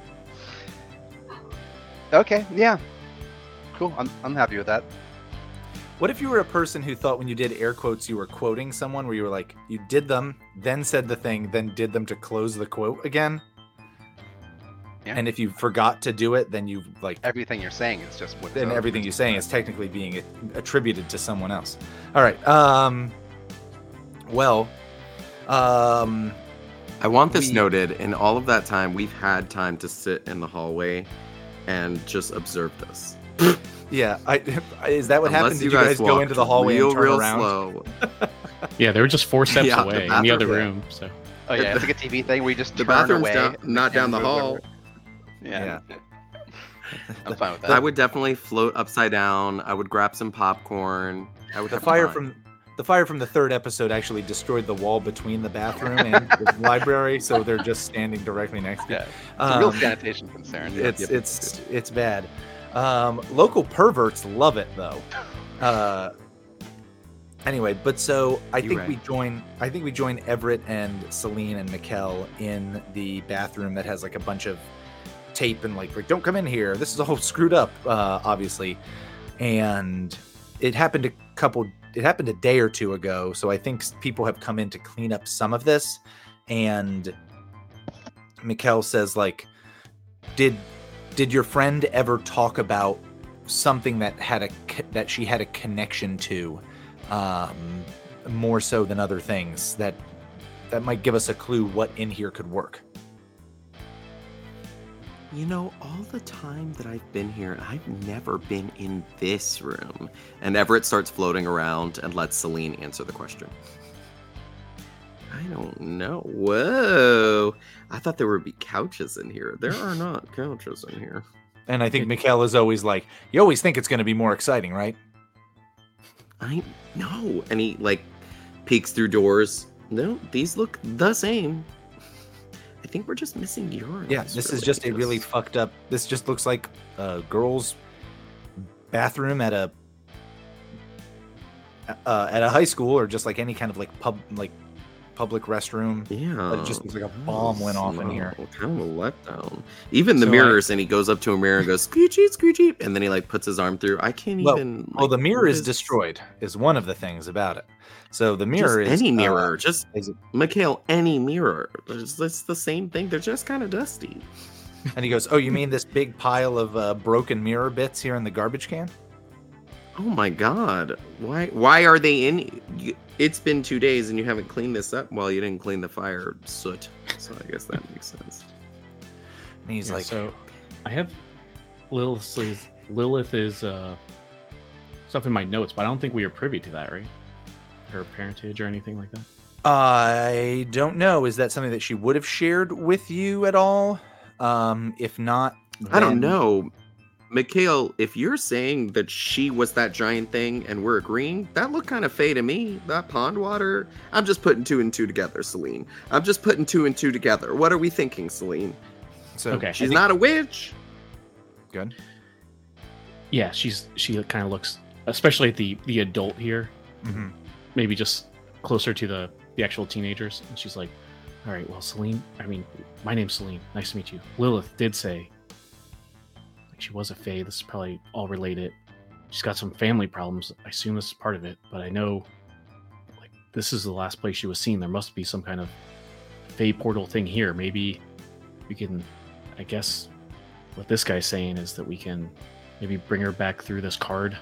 [SPEAKER 3] Okay, yeah. Cool, I'm, I'm happy with that.
[SPEAKER 2] What if you were a person who thought when you did air quotes you were quoting someone, where you were like, you did them, then said the thing, then did them to close the quote again?
[SPEAKER 3] Yeah.
[SPEAKER 2] And if you forgot to do it, then you like
[SPEAKER 3] Everything you're saying is just what.
[SPEAKER 2] then everything you're saying is technically being attributed to someone else. All right. Um. Well. Um.
[SPEAKER 6] I want this
[SPEAKER 2] We-
[SPEAKER 6] noted. In all of that time, we've had time to sit in the hallway and just observe this.
[SPEAKER 2] Yeah. I is that what happened?
[SPEAKER 6] Unless
[SPEAKER 2] Did you guys go
[SPEAKER 6] walked
[SPEAKER 2] into the hallway
[SPEAKER 6] real,
[SPEAKER 2] and turn
[SPEAKER 6] real
[SPEAKER 2] around?
[SPEAKER 6] slow.
[SPEAKER 4] Yeah, they were just four steps
[SPEAKER 6] Yeah, the
[SPEAKER 4] away in the other
[SPEAKER 6] bathroom-
[SPEAKER 4] room. So
[SPEAKER 3] Oh yeah, it's like a T V thing where you just
[SPEAKER 6] The
[SPEAKER 3] turn
[SPEAKER 6] bathroom's
[SPEAKER 3] away.
[SPEAKER 6] down, not down the
[SPEAKER 3] and move
[SPEAKER 6] hall.
[SPEAKER 3] over. Yeah,
[SPEAKER 2] Yeah.
[SPEAKER 3] I'm fine with that.
[SPEAKER 6] I would definitely float upside down. I would grab some popcorn. I would
[SPEAKER 2] The
[SPEAKER 6] have
[SPEAKER 2] fire
[SPEAKER 6] fun.
[SPEAKER 2] from the fire from the third episode actually destroyed the wall between the bathroom and the library, so they're just standing directly next to it.
[SPEAKER 3] Yeah, it's a real
[SPEAKER 2] Um,
[SPEAKER 3] sanitation concern.
[SPEAKER 2] It's
[SPEAKER 6] Yep.
[SPEAKER 2] it's it's bad. Um, local perverts love it though. Uh, anyway, but so I
[SPEAKER 6] You're
[SPEAKER 2] think
[SPEAKER 6] right.
[SPEAKER 2] we join. I think we join Everett and Celine and Mikkel in the bathroom that has like a bunch of tape and like, like don't come in here. This is all screwed up, uh, obviously. And it happened a couple. It happened a day or two ago, so I think s- people have come in to clean up some of this. And Mikkel says like, did did your friend ever talk about something that had a co- that she had a connection to, um, more so than other things that that might give us a clue what in here could work?
[SPEAKER 6] You know, all the time that I've been here, I've never been in this room. And Everett starts floating around and lets Celine answer the question. I don't know. Whoa. I thought there would be couches in here. There are not couches in here.
[SPEAKER 2] And I think Mikkel is always like, you always think it's going to be more exciting, right?
[SPEAKER 6] I know. And he, like, peeks through doors. No, these look the same. I think we're just missing urinals.
[SPEAKER 2] Yeah, this is
[SPEAKER 6] really,
[SPEAKER 2] just a really
[SPEAKER 6] 'cause-
[SPEAKER 2] fucked up. This just looks like a girl's bathroom at a uh, at a high school, or just like any kind of like pub like public restroom.
[SPEAKER 6] Yeah.
[SPEAKER 2] But it just looks like a bomb went off in here.
[SPEAKER 6] No, kind of a letdown. Even the
[SPEAKER 2] So I-
[SPEAKER 6] mirrors, and he goes up to a mirror and goes, screechy, screechy, and then he like puts his arm through. I can't
[SPEAKER 2] Well-
[SPEAKER 6] even.
[SPEAKER 2] Well,
[SPEAKER 6] like,
[SPEAKER 2] the mirror
[SPEAKER 6] what
[SPEAKER 2] is destroyed. Is one of the things about it. So the
[SPEAKER 6] Just
[SPEAKER 2] mirror is
[SPEAKER 6] any
[SPEAKER 2] uh,
[SPEAKER 6] mirror. just
[SPEAKER 2] is it-
[SPEAKER 6] Mikhail, any mirror. It's, it's the same thing. They're just kind of dusty.
[SPEAKER 2] and he goes, "Oh, you mean this big pile of uh, broken mirror bits here in the garbage can?"
[SPEAKER 6] Oh my god. Why why are they in you- it's been two days and you haven't cleaned this up? Well, you didn't clean the fire soot. So I guess that makes sense.
[SPEAKER 2] And he's
[SPEAKER 4] Yeah,
[SPEAKER 2] like,
[SPEAKER 4] so I have Lilith is Lilith is uh, stuff in my notes, but I don't think we are privy to that, right? Her parentage or anything like that.
[SPEAKER 2] I don't know. Is that something that she would have shared with you at all? Um, if not,
[SPEAKER 6] I don't
[SPEAKER 2] then-
[SPEAKER 6] know. Mikhail, if you're saying that she was that giant thing and we're agreeing, that looked kind of fey to me. That pond water. I'm just putting two and two together, Celine. I'm just putting two and two together. What are we thinking, Celine?
[SPEAKER 2] So
[SPEAKER 4] Okay.
[SPEAKER 6] She's
[SPEAKER 2] I think-
[SPEAKER 6] not a witch.
[SPEAKER 2] good.
[SPEAKER 4] Yeah, she's she kind of looks, especially at the the adult here,
[SPEAKER 2] Mm-hmm.
[SPEAKER 4] maybe just closer to the the actual teenagers, and she's like, "All right, well, Celine. I mean, my name's Celine. Nice to meet you." Lilith did say, like, she was a fae. This is probably all related. She's got some family problems. I assume this is part of it, but I know, like, this is the last place she was seen. There must be some kind of fae portal thing here. Maybe we can, I guess, what this guy's saying is that we can maybe bring her back through this card.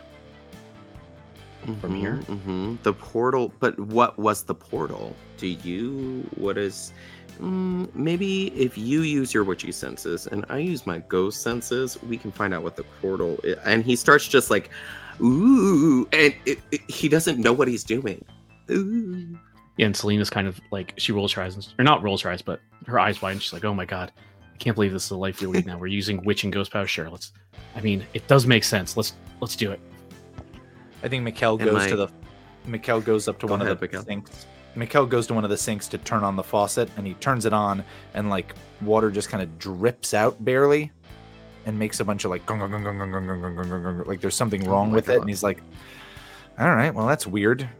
[SPEAKER 4] From here?
[SPEAKER 6] hmm The portal, but what was the portal? Do you, what is, mm, maybe if you use your witchy senses and I use my ghost senses, we can find out what the portal is. And he starts just like, ooh, and it, it, he doesn't know what he's doing. Ooh.
[SPEAKER 4] Yeah, and Selena's kind of like, she rolls her eyes, and, or not rolls her eyes, but her eyes wide, and she's like, oh my god, I can't believe this is the life we lead now. We're using witch and ghost power. Sure, let's, I mean, it does make sense. Let's let's do it.
[SPEAKER 2] I think Mikkel
[SPEAKER 6] And
[SPEAKER 2] goes
[SPEAKER 6] my-
[SPEAKER 2] to the. Mikkel goes up to
[SPEAKER 6] Go
[SPEAKER 2] one
[SPEAKER 6] ahead,
[SPEAKER 2] of the
[SPEAKER 6] Mikkel.
[SPEAKER 2] sinks. Mikkel goes to one of the sinks to turn on the faucet, and he turns it on, and like water just kind of drips out barely, and makes a bunch of like gung, gung, gung, gung, gung, gung, gung, gung, gung, gung, like there's something
[SPEAKER 6] Oh
[SPEAKER 2] wrong
[SPEAKER 6] my
[SPEAKER 2] with it,
[SPEAKER 6] God.
[SPEAKER 2] and he's like, "All right, well that's weird.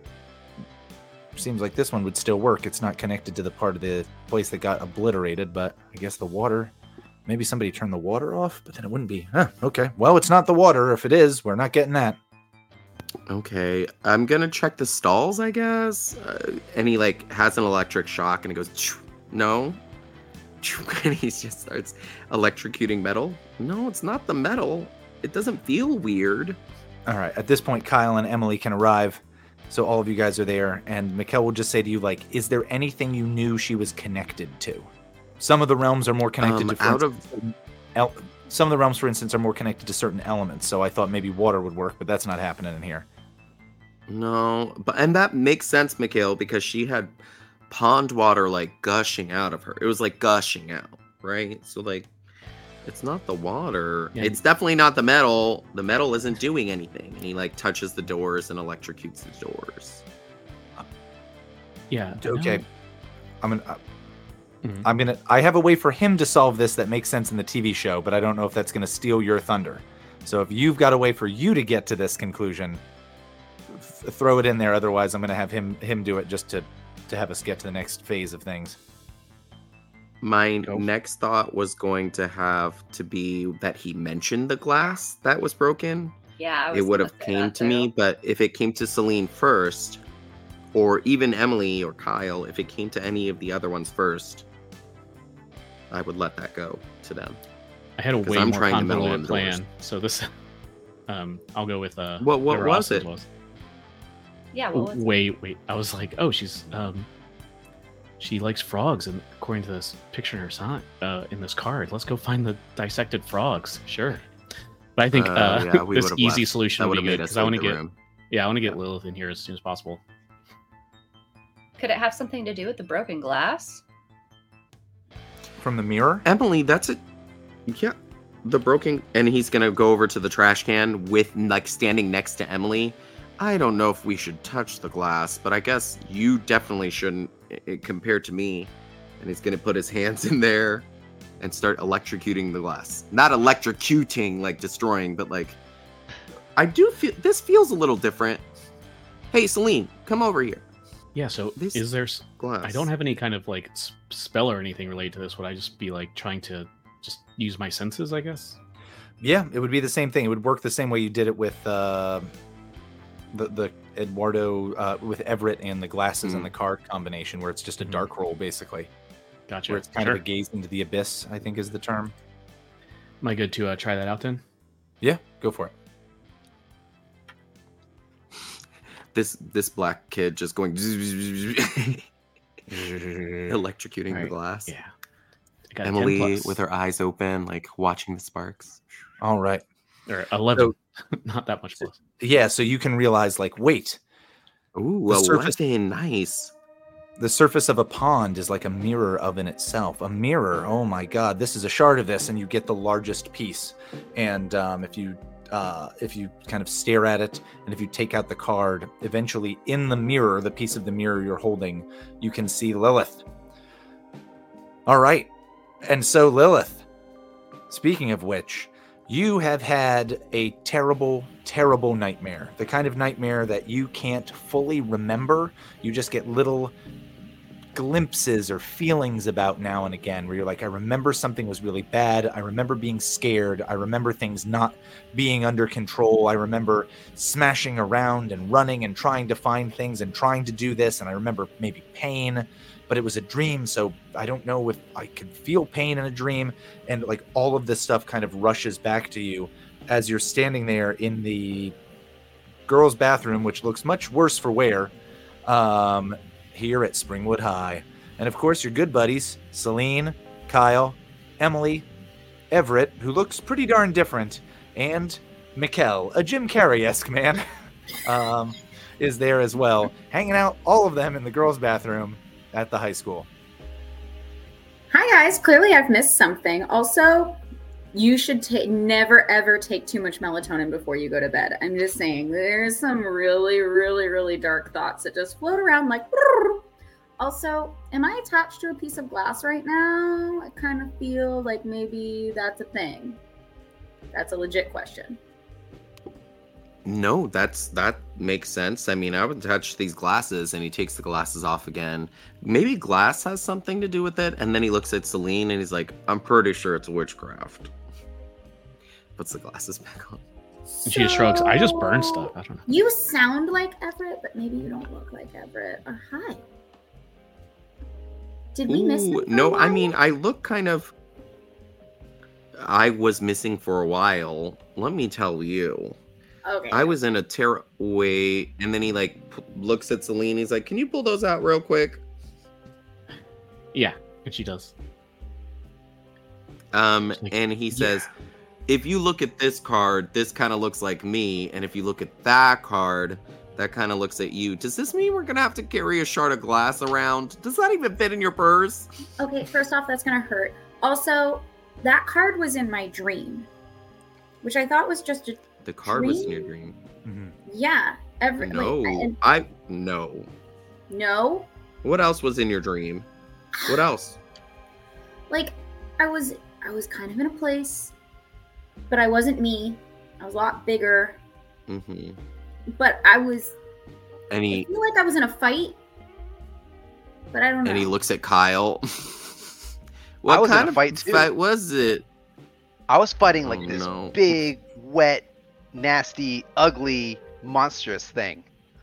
[SPEAKER 2] Seems like this one would still work. It's not connected to the part of the place that got obliterated, but I guess the water." Maybe somebody turned the water off, but then it wouldn't be. Huh, okay. Well, it's not the water. If it is, we're not getting that.
[SPEAKER 6] Okay, I'm gonna check the stalls, I guess. Uh, and he like has an electric shock, and he goes, "Choo." No, Choo, and he just starts electrocuting metal. No, it's not the metal. It doesn't feel weird.
[SPEAKER 2] All right. At this point, Kyle and Emily can arrive. So all of you guys are there. And Mikkel will just say to you, like, is there anything you knew she was connected to? Some of the realms are more connected
[SPEAKER 6] Um,
[SPEAKER 2] to... for
[SPEAKER 6] out of-
[SPEAKER 2] instance, certain el- some of the realms, for instance, are more connected to certain elements. So I thought maybe water would work, but that's not happening in here.
[SPEAKER 6] No, but and that makes sense, Mikhail, because she had pond water like gushing out of her. It was like gushing out, right? So like, it's not the water.
[SPEAKER 4] Yeah.
[SPEAKER 6] It's definitely not the metal. The metal isn't doing anything. And he like touches the doors and electrocutes the doors.
[SPEAKER 4] Yeah.
[SPEAKER 2] Okay.
[SPEAKER 4] no.
[SPEAKER 2] I'm gonna... Uh,
[SPEAKER 4] Mhm.
[SPEAKER 2] I'm gonna. I have a way for him to solve this that makes sense in the T V show, but I don't know if that's gonna steal your thunder. So if you've got a way for you to get to this conclusion, th- throw it in there. Otherwise, I'm gonna have him him do it just to to have us get to the next phase of things.
[SPEAKER 6] My
[SPEAKER 4] Go.
[SPEAKER 6] next thought was going to have to be that he mentioned the glass that was broken.
[SPEAKER 5] Yeah, I was
[SPEAKER 6] It would
[SPEAKER 5] gonna
[SPEAKER 6] have
[SPEAKER 5] say
[SPEAKER 6] came
[SPEAKER 5] that
[SPEAKER 6] to
[SPEAKER 5] too.
[SPEAKER 6] me, but if it came to Celine first, or even Emily or Kyle, if it came to any of the other ones first, I would let that go to them.
[SPEAKER 4] I had a
[SPEAKER 6] 'Cause
[SPEAKER 4] way
[SPEAKER 6] I'm
[SPEAKER 4] more
[SPEAKER 6] trying to meddle
[SPEAKER 4] convoluted
[SPEAKER 6] in doors.
[SPEAKER 4] plan. So this, um, I'll go with uh.
[SPEAKER 6] What- what
[SPEAKER 4] whatever
[SPEAKER 6] was
[SPEAKER 4] Austin's
[SPEAKER 6] it?
[SPEAKER 4] Was.
[SPEAKER 5] Yeah,
[SPEAKER 4] Oh,
[SPEAKER 5] what was it?
[SPEAKER 4] wait, wait. I was like, oh, she's um, she likes frogs, and according to this picture in her sign, uh, in this card, let's go find the dissected frogs. Sure. But I think
[SPEAKER 6] Uh,
[SPEAKER 4] uh,
[SPEAKER 6] yeah, we
[SPEAKER 4] this
[SPEAKER 6] would've
[SPEAKER 4] easy
[SPEAKER 6] left.
[SPEAKER 4] solution
[SPEAKER 6] That
[SPEAKER 4] would
[SPEAKER 6] would
[SPEAKER 4] be
[SPEAKER 6] have
[SPEAKER 4] good
[SPEAKER 6] made us
[SPEAKER 4] because I want to
[SPEAKER 6] leave the
[SPEAKER 4] get
[SPEAKER 6] room.
[SPEAKER 4] yeah, I want to get Lilith in here as soon as possible.
[SPEAKER 5] Could it have something to do with the broken glass?
[SPEAKER 2] From the mirror.
[SPEAKER 6] Emily, that's it. Yeah, the broken, and he's gonna go over to the trash can with like standing next to Emily. I don't know if we should touch the glass, but I guess you definitely shouldn't, i- compared to me. And he's gonna put his hands in there and start electrocuting the glass. Not electrocuting, like destroying, but like I do feel this feels a little different. Hey, Celine, come over here.
[SPEAKER 4] Yeah. So
[SPEAKER 6] This
[SPEAKER 4] is there? s-
[SPEAKER 6] Glass.
[SPEAKER 4] I don't have any kind of like s- spell or anything related to this. Would I just be like trying to just use my senses? I guess.
[SPEAKER 2] Yeah, it would be the same thing. It would work the same way you did it with uh, the the Eduardo uh, with Everett and the glasses
[SPEAKER 6] Mm.
[SPEAKER 2] and the card combination, where it's just a
[SPEAKER 4] Mhm.
[SPEAKER 2] dark roll basically,
[SPEAKER 4] Gotcha.
[SPEAKER 2] where it's kind
[SPEAKER 4] Sure.
[SPEAKER 2] of a gaze into the abyss. I think is the term.
[SPEAKER 4] Am I good to uh, try that out then?
[SPEAKER 2] Yeah, go for it.
[SPEAKER 6] This this black kid just going Electrocuting
[SPEAKER 4] Right.
[SPEAKER 6] the glass.
[SPEAKER 4] Yeah. I got ten
[SPEAKER 6] Emily
[SPEAKER 4] plus.
[SPEAKER 6] with her eyes open, like watching the sparks.
[SPEAKER 2] All right.
[SPEAKER 4] Or eleven. Not that much plus.
[SPEAKER 2] Yeah, so you can realize, like, wait,
[SPEAKER 6] Ooh,
[SPEAKER 2] The
[SPEAKER 6] a
[SPEAKER 2] surface-
[SPEAKER 6] weapon. Nice.
[SPEAKER 2] the surface of a pond is like a mirror of in itself. A mirror. Oh my God, this is a shard of this, and you get the largest piece. And um, if you uh, if you kind of stare at it, and if you take out the card, eventually in the mirror, the piece of the mirror you're holding, you can see Lilith. All right, and so Lilith. Speaking of which. You have had a terrible, terrible nightmare. The kind of nightmare that you can't fully remember. You just get little glimpses or feelings about now and again where you're like, I remember something was really bad. I remember being scared. I remember things not being under control. I remember smashing around and running and trying to find things and trying to do this. And I remember maybe pain, but it was a dream. So I don't know if I could feel pain in a dream. And like all of this stuff kind of rushes back to you as you're standing there in the girls' bathroom, which looks much worse for wear, um, here at Springwood High. And of course, your good buddies, Celine, Kyle, Emily, Everett, who looks pretty darn different, and Mikkel, a Jim Carrey-esque man, um, is there as well, hanging out, all of them in the girls' bathroom at the high school.
[SPEAKER 9] Hi guys, clearly I've missed something. Also, you should ta- never ever take too much melatonin before you go to bed. I'm just saying, there's some really, really, really dark thoughts that just float around like. Brrr. Also, am I attached to a piece of glass right now? I kind of feel like maybe that's a thing. That's a legit question.
[SPEAKER 6] No, that's that makes sense. I mean, I would touch these glasses, and he takes the glasses off again. Maybe glass has something to do with it. And then he looks at Celine, and he's like, "I'm pretty sure it's witchcraft." Puts the glasses back on.
[SPEAKER 4] And she just shrugs. I just burn stuff. I don't know.
[SPEAKER 9] You sound like Everett, but maybe you don't look like Everett. Or hi. Did we miss
[SPEAKER 6] Ooh,
[SPEAKER 9] him for
[SPEAKER 6] no,
[SPEAKER 9] a
[SPEAKER 6] I
[SPEAKER 9] while?
[SPEAKER 6] mean, I look kind of. I was missing for a while. Let me tell you.
[SPEAKER 9] Okay.
[SPEAKER 6] I was in a terror way, and then he like p- looks at Celine. He's like, "Can you pull those out real quick?"
[SPEAKER 4] Yeah, and she does.
[SPEAKER 6] Um,
[SPEAKER 4] She's like,
[SPEAKER 6] and he says, "If you look at this card, this kind of looks like me, and if you look at that card, that kind of looks at you. Does this mean we're gonna have to carry a shard of glass around? Does that even fit in your purse?"
[SPEAKER 9] Okay, first off, that's gonna hurt. Also, that card was in my dream, which I thought was just a
[SPEAKER 6] The card was in your dream.
[SPEAKER 2] Mm-hmm.
[SPEAKER 9] yeah. Every
[SPEAKER 6] No,
[SPEAKER 9] like, and-
[SPEAKER 6] I no.
[SPEAKER 9] no,
[SPEAKER 6] What else was in your dream? What else?
[SPEAKER 9] like I was I was kind of in a place, but I wasn't me. I was a lot bigger,
[SPEAKER 6] Mm-hmm.
[SPEAKER 9] but I was.
[SPEAKER 6] And
[SPEAKER 9] I
[SPEAKER 6] he
[SPEAKER 9] feel like I was in a fight, but I don't know.
[SPEAKER 6] and he looks at Kyle. What
[SPEAKER 3] I was in
[SPEAKER 6] kind
[SPEAKER 3] a
[SPEAKER 6] of
[SPEAKER 3] fight, too.
[SPEAKER 6] fight was it?
[SPEAKER 3] I was fighting like
[SPEAKER 6] Oh,
[SPEAKER 3] this
[SPEAKER 6] no.
[SPEAKER 3] big, wet, nasty, ugly, monstrous thing.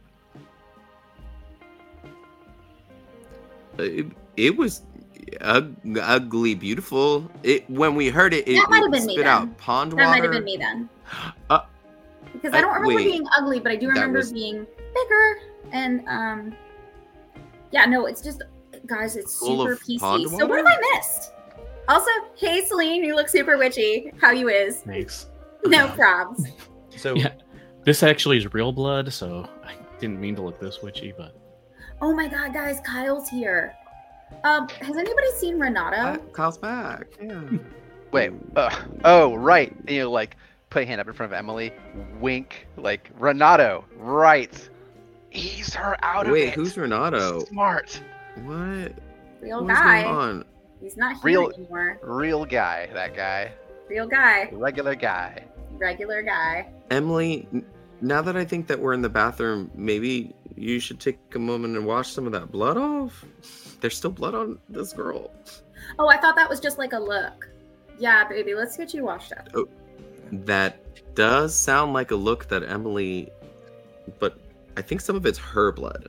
[SPEAKER 6] It, it was ug- ugly, beautiful. It when we heard it, it,
[SPEAKER 9] That might have
[SPEAKER 6] it
[SPEAKER 9] been me
[SPEAKER 6] spit
[SPEAKER 9] then.
[SPEAKER 6] out pond
[SPEAKER 9] that
[SPEAKER 6] water.
[SPEAKER 9] might have been me then.
[SPEAKER 6] Uh,
[SPEAKER 9] Because I don't
[SPEAKER 6] I-
[SPEAKER 9] remember
[SPEAKER 6] wait,
[SPEAKER 9] being ugly, but I do
[SPEAKER 6] that
[SPEAKER 9] remember
[SPEAKER 6] was-
[SPEAKER 9] being bigger and um. Yeah, no, it's just guys, it's
[SPEAKER 6] Full
[SPEAKER 9] super
[SPEAKER 6] of
[SPEAKER 9] P C.
[SPEAKER 6] pond
[SPEAKER 9] So what
[SPEAKER 6] water?
[SPEAKER 9] have I missed? Also, hey Celine, you look super witchy. How you is?
[SPEAKER 4] Thanks.
[SPEAKER 9] No probs.
[SPEAKER 2] So
[SPEAKER 4] Yeah. This actually is real blood, so I didn't mean to look this witchy, but
[SPEAKER 9] Oh my god, guys, Kyle's here. Um, has anybody seen Renato?
[SPEAKER 6] Ah, Kyle's back. Yeah.
[SPEAKER 3] Wait, uh, oh, right. And you like put a hand up in front of Emily, wink, like, Renato, right. Ease her out of
[SPEAKER 6] Wait,
[SPEAKER 3] it.
[SPEAKER 6] who's Renato?
[SPEAKER 3] Smart.
[SPEAKER 6] What?
[SPEAKER 9] Real
[SPEAKER 6] What's
[SPEAKER 9] guy.
[SPEAKER 6] going on?
[SPEAKER 9] He's not here
[SPEAKER 3] Real-
[SPEAKER 9] anymore.
[SPEAKER 3] Real guy, that guy.
[SPEAKER 9] Real guy.
[SPEAKER 3] Regular guy.
[SPEAKER 9] Regular guy.
[SPEAKER 6] Emily, n- now that I think that we're in the bathroom, maybe you should take a moment and wash some of that blood off. There's still blood on this girl.
[SPEAKER 9] Oh, I thought that was just like a look. Yeah, baby, let's get you washed up.
[SPEAKER 6] That does sound like a look that Emily, but I think some of it's her blood.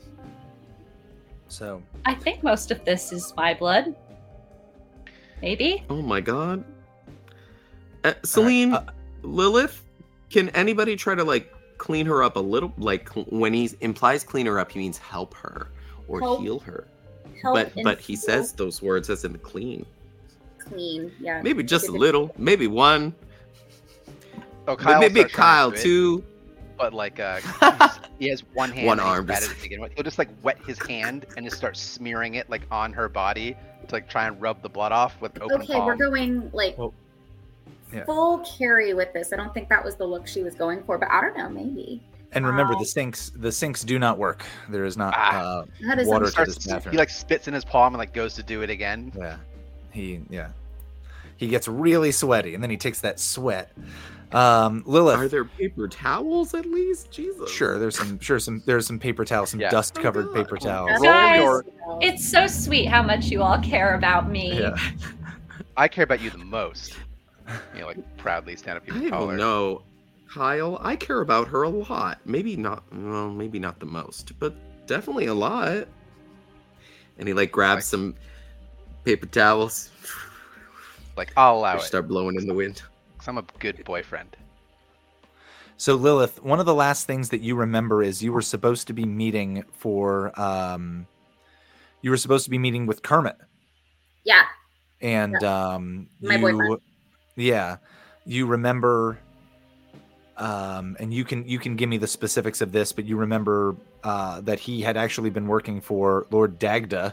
[SPEAKER 2] so
[SPEAKER 5] I think most of this is my blood. Maybe.
[SPEAKER 6] Oh my god. Uh, Celine,
[SPEAKER 2] uh,
[SPEAKER 6] Lilith, can anybody try to like clean her up a little? Like cl- when he implies clean her up, he means help her or
[SPEAKER 9] Help?
[SPEAKER 6] heal her.
[SPEAKER 9] help
[SPEAKER 6] but
[SPEAKER 9] and
[SPEAKER 6] but he
[SPEAKER 9] feel
[SPEAKER 6] says those words as in clean.
[SPEAKER 9] clean. Yeah.
[SPEAKER 6] Maybe just a
[SPEAKER 9] Maybe-
[SPEAKER 6] little, maybe one,
[SPEAKER 3] Oh,
[SPEAKER 6] but
[SPEAKER 3] Kyle
[SPEAKER 6] maybe
[SPEAKER 3] starts trying
[SPEAKER 6] Kyle
[SPEAKER 3] to do it,
[SPEAKER 6] too.
[SPEAKER 3] But like, uh, he's- he has one hand,
[SPEAKER 6] One
[SPEAKER 3] and he's
[SPEAKER 6] arm,
[SPEAKER 3] bad
[SPEAKER 6] just-
[SPEAKER 3] at it to begin with. He'll just like wet his hand and just start smearing it like on her body to like try and rub the blood off with open
[SPEAKER 9] Okay,
[SPEAKER 3] palm.
[SPEAKER 9] we're going like
[SPEAKER 2] Well, yeah.
[SPEAKER 9] full carry with this. I don't think that was the look she was going for, but I don't know, maybe.
[SPEAKER 2] And remember,
[SPEAKER 9] Wow.
[SPEAKER 2] the sinks the sinks do not work. There is not
[SPEAKER 3] Ah.
[SPEAKER 2] uh,
[SPEAKER 9] That is
[SPEAKER 2] water
[SPEAKER 3] He
[SPEAKER 2] to
[SPEAKER 3] starts-
[SPEAKER 2] this bathroom.
[SPEAKER 3] he like spits in his palm and like goes to do it again.
[SPEAKER 2] Yeah, he yeah, he gets really sweaty, and then he takes that sweat. Um, Lilith,
[SPEAKER 6] Are there paper towels at least? Jesus.
[SPEAKER 2] sure, there's some sure some there's some paper towels, some
[SPEAKER 3] Yeah.
[SPEAKER 2] dust covered
[SPEAKER 6] Oh,
[SPEAKER 2] paper
[SPEAKER 6] God.
[SPEAKER 2] towels.
[SPEAKER 3] Roll
[SPEAKER 5] Guys,
[SPEAKER 3] your-
[SPEAKER 5] It's so sweet how much you all care about me.
[SPEAKER 2] Yeah.
[SPEAKER 3] I care about you the most. You know, like proudly stand up to
[SPEAKER 6] I
[SPEAKER 3] your
[SPEAKER 6] don't
[SPEAKER 3] collar.
[SPEAKER 6] know, Kyle. I care about her a lot. Maybe not. Well, maybe not the most, but definitely a lot. And he like grabs
[SPEAKER 3] Like-
[SPEAKER 6] some paper towels.
[SPEAKER 3] Like I'll allow
[SPEAKER 6] They
[SPEAKER 3] it.
[SPEAKER 6] start blowing in the wind.
[SPEAKER 3] 'Cause I'm a good boyfriend.
[SPEAKER 2] So Lilith, one of the last things that you remember is you were supposed to be meeting for um, you were supposed to be meeting with Kermit,
[SPEAKER 9] Yeah.
[SPEAKER 2] and um,
[SPEAKER 9] My
[SPEAKER 2] you,
[SPEAKER 9] boyfriend.
[SPEAKER 2] yeah, you remember, um, and you can you can give me the specifics of this, but you remember uh, that he had actually been working for Lord Dagda,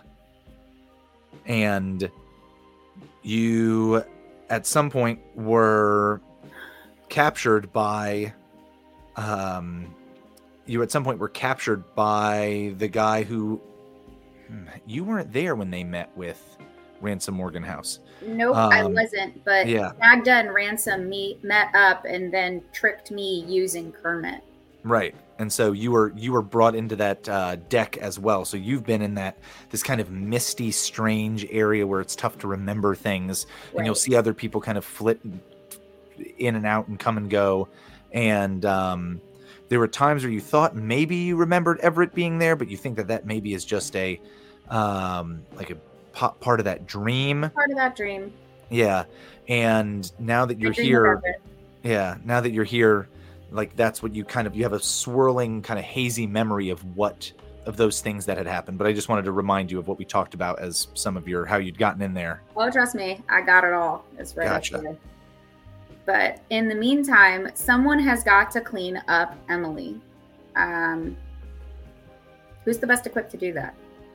[SPEAKER 2] and you at some point were captured by um you at some point were captured by the guy who hmm, you weren't there when they met with Ransom Morgan House.
[SPEAKER 9] Nope, I
[SPEAKER 2] Um,
[SPEAKER 9] wasn't. But
[SPEAKER 2] yeah.
[SPEAKER 9] Magda and Ransom meet met up and then tricked me using Kermit.
[SPEAKER 2] Right. And so you were you were brought into that uh, deck as well. So you've been in that this kind of misty, strange area where it's tough to remember things, and you'll
[SPEAKER 9] Right.
[SPEAKER 2] see other people kind of flit in and out and come and go. And um, there were times where you thought maybe you remembered Everett being there, but you think that that maybe is just a um, like a po- part of that dream.
[SPEAKER 9] Part of that dream.
[SPEAKER 2] Yeah. And now that you're
[SPEAKER 9] I dream of
[SPEAKER 2] here,
[SPEAKER 9] Everett.
[SPEAKER 2] yeah, now that you're here, like that's what you kind of you have a swirling kind of hazy memory of what of those things that had happened. But I just wanted to remind you of what we talked about as some of your how you'd gotten in there.
[SPEAKER 9] Oh, trust me, I got it all. It's right
[SPEAKER 2] Gotcha.
[SPEAKER 9] up there. But in the meantime, someone has got to clean up Emily. Um, who's the best equipped to do that?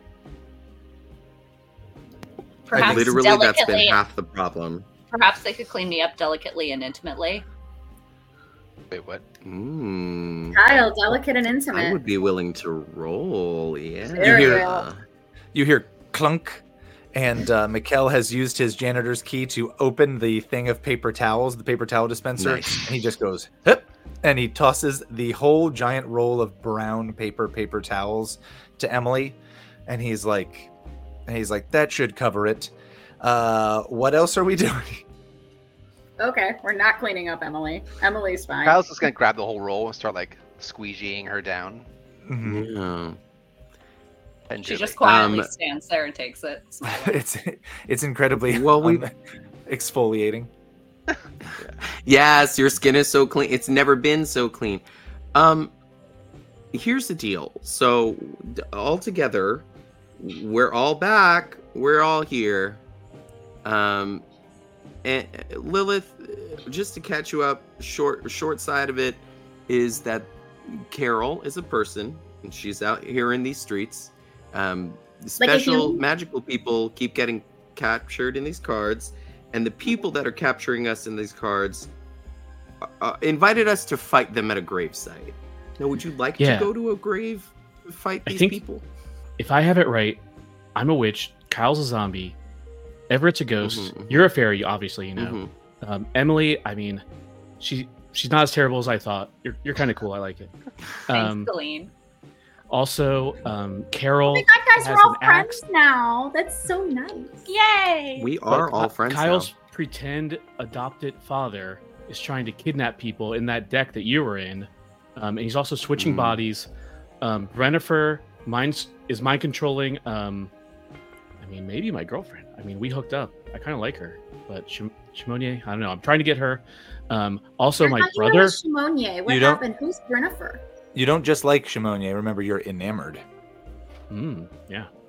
[SPEAKER 5] Perhaps
[SPEAKER 6] Literally, that's been
[SPEAKER 5] delicately,
[SPEAKER 6] half the problem.
[SPEAKER 5] perhaps they could clean me up delicately and intimately.
[SPEAKER 3] Wait, what?
[SPEAKER 6] Mm,
[SPEAKER 9] Kyle, delicate and
[SPEAKER 6] I
[SPEAKER 9] intimate.
[SPEAKER 6] would be willing to roll. Yeah.
[SPEAKER 9] Very
[SPEAKER 2] You hear-
[SPEAKER 9] well.
[SPEAKER 2] You hear clunk, and uh, Mikkel has used his janitor's key to open the thing of paper towels, the paper towel dispenser,
[SPEAKER 6] Nice.
[SPEAKER 2] and he just goes hip, and he tosses the whole giant roll of brown paper paper towels to Emily, and he's like, and he's like, that should cover it. Uh, what else are we doing?
[SPEAKER 9] Okay, we're not cleaning up Emily. Emily's fine.
[SPEAKER 3] Kyle's just gonna grab the whole roll and start like squeegeeing her down.
[SPEAKER 2] Mhm.
[SPEAKER 6] Yeah.
[SPEAKER 3] And
[SPEAKER 5] She just
[SPEAKER 3] gently.
[SPEAKER 5] quietly
[SPEAKER 6] Um,
[SPEAKER 5] stands there and takes it. smiling.
[SPEAKER 2] it's it's incredibly
[SPEAKER 6] Well, we-
[SPEAKER 2] um, exfoliating.
[SPEAKER 6] Yes, your skin is so clean. It's never been so clean. Um, here's the deal. So, d- all together, we're all back. We're all here. Um, and uh, Lilith, uh, just to catch you up, short short side of it is that Carol is a person, and she's out here in these streets. Um,
[SPEAKER 9] Like a
[SPEAKER 6] special
[SPEAKER 9] human?
[SPEAKER 6] magical people keep getting captured in these cards, and the people that are capturing us in these cards uh, invited us to fight them at a gravesite. Now, would you like
[SPEAKER 4] Yeah.
[SPEAKER 6] to go to a grave to fight
[SPEAKER 4] I
[SPEAKER 6] these
[SPEAKER 4] think-
[SPEAKER 6] people?
[SPEAKER 4] If I have it right, I'm a witch. Kyle's a zombie. Everett's a ghost.
[SPEAKER 6] Mhm, mhm.
[SPEAKER 4] You're a fairy, obviously. You know.
[SPEAKER 6] Mhm.
[SPEAKER 4] Um, Emily, I mean, she she's not as terrible as I thought. You're you're kind of cool. I like it.
[SPEAKER 5] Thanks,
[SPEAKER 4] Um,
[SPEAKER 5] Celine.
[SPEAKER 4] also, um, Carol.
[SPEAKER 9] Oh my god, guys,
[SPEAKER 4] has
[SPEAKER 9] we're all
[SPEAKER 4] an
[SPEAKER 9] friends
[SPEAKER 4] axe.
[SPEAKER 9] now. That's so nice.
[SPEAKER 5] Yay!
[SPEAKER 6] We
[SPEAKER 4] but
[SPEAKER 6] are all
[SPEAKER 4] Ky-
[SPEAKER 6] friends
[SPEAKER 4] Kyle's
[SPEAKER 6] now.
[SPEAKER 4] pretend adopted father is trying to kidnap people in that deck that you were in, um, and he's also switching
[SPEAKER 6] Mm.
[SPEAKER 4] bodies. Um, Brennifer minds is mind controlling. Um, I mean, maybe my girlfriend. I mean, we hooked up. I kind of like her, but Shim- Shimonier, I don't know. I'm trying to get her. Um, also,
[SPEAKER 9] I
[SPEAKER 4] my
[SPEAKER 9] thought you were
[SPEAKER 4] brother.
[SPEAKER 9] with Shimonier. What
[SPEAKER 2] You don't-
[SPEAKER 9] happened? Who's Brennifer?
[SPEAKER 2] You don't just like Shimonier. Remember, you're enamored.
[SPEAKER 4] Mm, yeah.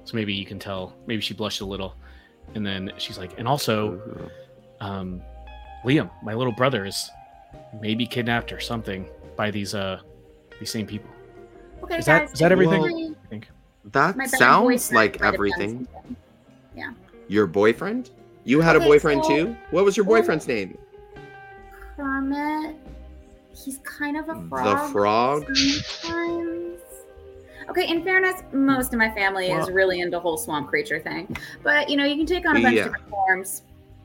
[SPEAKER 4] So maybe you can tell. Maybe she blushed a little, and then she's like, and also, um, Liam, my little brother, is maybe kidnapped or something by these uh these same people.
[SPEAKER 9] Okay,
[SPEAKER 4] Is
[SPEAKER 9] guys.
[SPEAKER 4] that is that everything?
[SPEAKER 9] Well,
[SPEAKER 4] I think.
[SPEAKER 6] That
[SPEAKER 9] my bad
[SPEAKER 6] sounds
[SPEAKER 9] boyfriend
[SPEAKER 6] like
[SPEAKER 9] might have done
[SPEAKER 6] everything.
[SPEAKER 9] something. Yeah.
[SPEAKER 6] Your boyfriend? You had
[SPEAKER 9] Okay,
[SPEAKER 6] a boyfriend
[SPEAKER 9] so-
[SPEAKER 6] too? What was your
[SPEAKER 9] well-
[SPEAKER 6] boyfriend's name?
[SPEAKER 9] Kermit. He's kind of a frog.
[SPEAKER 6] The frog?
[SPEAKER 9] Sometimes. Okay, in fairness, most of my family is
[SPEAKER 6] Well-
[SPEAKER 9] really into whole swamp creature thing. But, you know, you can take on a bunch
[SPEAKER 6] Yeah.
[SPEAKER 9] of different forms.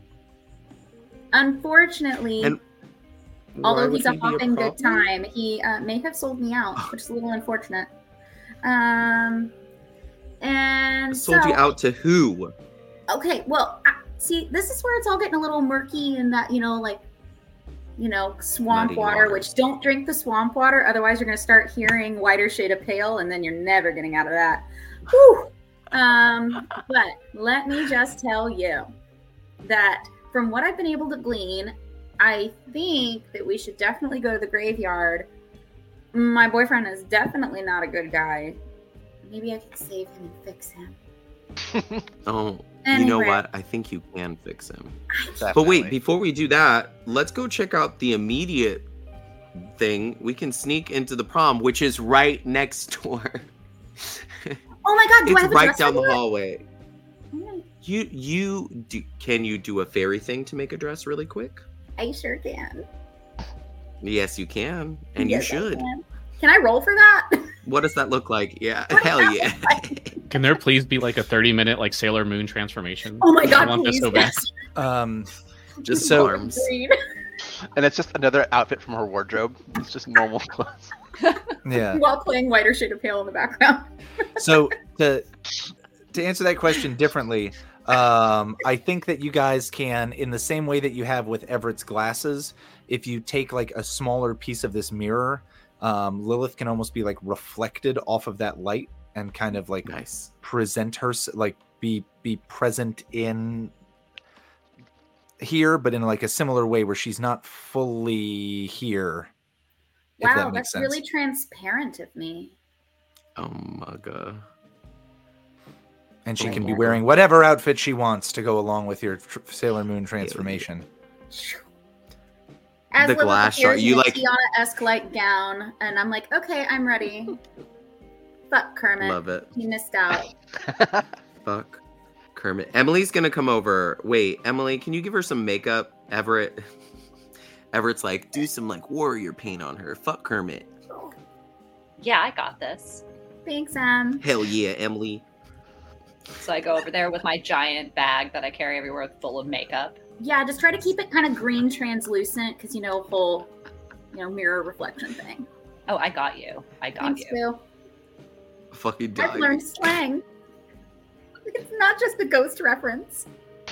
[SPEAKER 9] Unfortunately,
[SPEAKER 6] And why
[SPEAKER 9] although
[SPEAKER 6] would
[SPEAKER 9] he's a
[SPEAKER 6] he be a
[SPEAKER 9] hopping good
[SPEAKER 6] problem?
[SPEAKER 9] time, he uh, may have sold me out, which is a little unfortunate. Um, and
[SPEAKER 6] Sold
[SPEAKER 9] so,
[SPEAKER 6] you out to who?
[SPEAKER 9] Okay, well, I, see, this is where it's all getting a little murky in that, you know, like, you know, swamp
[SPEAKER 6] Muddy
[SPEAKER 9] water,
[SPEAKER 6] water.
[SPEAKER 9] which don't drink the swamp water. Otherwise, you're going to start hearing whiter shade of pale, and then you're never getting out of that. Whew. Um, but let me just tell you that from what I've been able to glean, I think that we should definitely go to the graveyard. My boyfriend is definitely not a good guy. Maybe I can save him and fix him.
[SPEAKER 6] Oh, you know
[SPEAKER 9] Anyway.
[SPEAKER 6] what? I think you can fix him.
[SPEAKER 3] Definitely.
[SPEAKER 6] But wait, before we do that, let's go check out the immediate thing. We can sneak into the prom, which is right next door.
[SPEAKER 9] Oh my god, do I
[SPEAKER 6] It's
[SPEAKER 9] have a
[SPEAKER 6] right
[SPEAKER 9] dress
[SPEAKER 6] down
[SPEAKER 9] for
[SPEAKER 6] the
[SPEAKER 9] that?
[SPEAKER 6] hallway.
[SPEAKER 9] Mm,
[SPEAKER 6] You you do, can you do a fairy thing to make a dress really quick?
[SPEAKER 9] I sure can.
[SPEAKER 6] Yes, you can, and
[SPEAKER 9] Yes, I
[SPEAKER 6] you should.
[SPEAKER 9] Can. Can I roll for that?
[SPEAKER 6] What does that look like? Yeah, hell yeah.
[SPEAKER 4] Can there please be like a thirty minute like Sailor Moon transformation?
[SPEAKER 9] Oh my god,
[SPEAKER 4] I want
[SPEAKER 9] please.
[SPEAKER 4] this so bad.
[SPEAKER 9] yes.
[SPEAKER 2] Um,
[SPEAKER 6] Just
[SPEAKER 2] So-
[SPEAKER 6] arms.
[SPEAKER 9] Agreed.
[SPEAKER 3] And it's just another outfit from her wardrobe. It's just normal clothes.
[SPEAKER 2] yeah.
[SPEAKER 9] While playing whiter shade of pale in the background.
[SPEAKER 2] So to to answer that question differently, um, I think that you guys can, in the same way that you have with Everett's glasses, if you take like a smaller piece of this mirror, um, Lilith can almost be like reflected off of that light and kind of like
[SPEAKER 6] Nice.
[SPEAKER 2] present her, like be be present in here, but in like a similar way where she's not fully here. If
[SPEAKER 9] Wow,
[SPEAKER 2] that makes
[SPEAKER 9] that's
[SPEAKER 2] sense.
[SPEAKER 9] really transparent of me.
[SPEAKER 6] Oh my god.
[SPEAKER 2] And she
[SPEAKER 6] Oh,
[SPEAKER 2] can be
[SPEAKER 6] wow.
[SPEAKER 2] wearing whatever outfit she wants to go along with your tr- Sailor Moon transformation.
[SPEAKER 9] As
[SPEAKER 6] The
[SPEAKER 9] Lilith
[SPEAKER 6] glass
[SPEAKER 9] appears
[SPEAKER 6] shot, you
[SPEAKER 9] in a
[SPEAKER 6] like-
[SPEAKER 9] Tiana-esque light gown, and I'm like, okay, I'm ready. Fuck Kermit.
[SPEAKER 6] Love it.
[SPEAKER 9] He missed out.
[SPEAKER 6] Fuck Kermit. Emily's gonna come over. Wait, Emily, can you give her some makeup? Everett. Everett's like, do some like warrior paint on her. Fuck Kermit.
[SPEAKER 5] Yeah, I got this.
[SPEAKER 9] Thanks, Em.
[SPEAKER 6] Hell yeah, Emily.
[SPEAKER 5] So I go over there with my giant bag that I carry everywhere full of makeup.
[SPEAKER 9] Yeah, just try to keep it kind of green translucent, because, you know, whole, you know, mirror reflection thing.
[SPEAKER 5] Oh, I got you. I got
[SPEAKER 9] Thanks,
[SPEAKER 5] you.
[SPEAKER 9] Boo.
[SPEAKER 6] Fucking
[SPEAKER 9] I've
[SPEAKER 6] die.
[SPEAKER 9] learned slang. It's not just a ghost reference.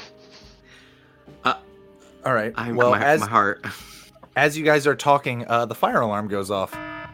[SPEAKER 2] All right.
[SPEAKER 6] I,
[SPEAKER 2] well,
[SPEAKER 6] my,
[SPEAKER 2] as
[SPEAKER 6] my heart.
[SPEAKER 2] as you guys are talking, uh, the fire alarm goes off.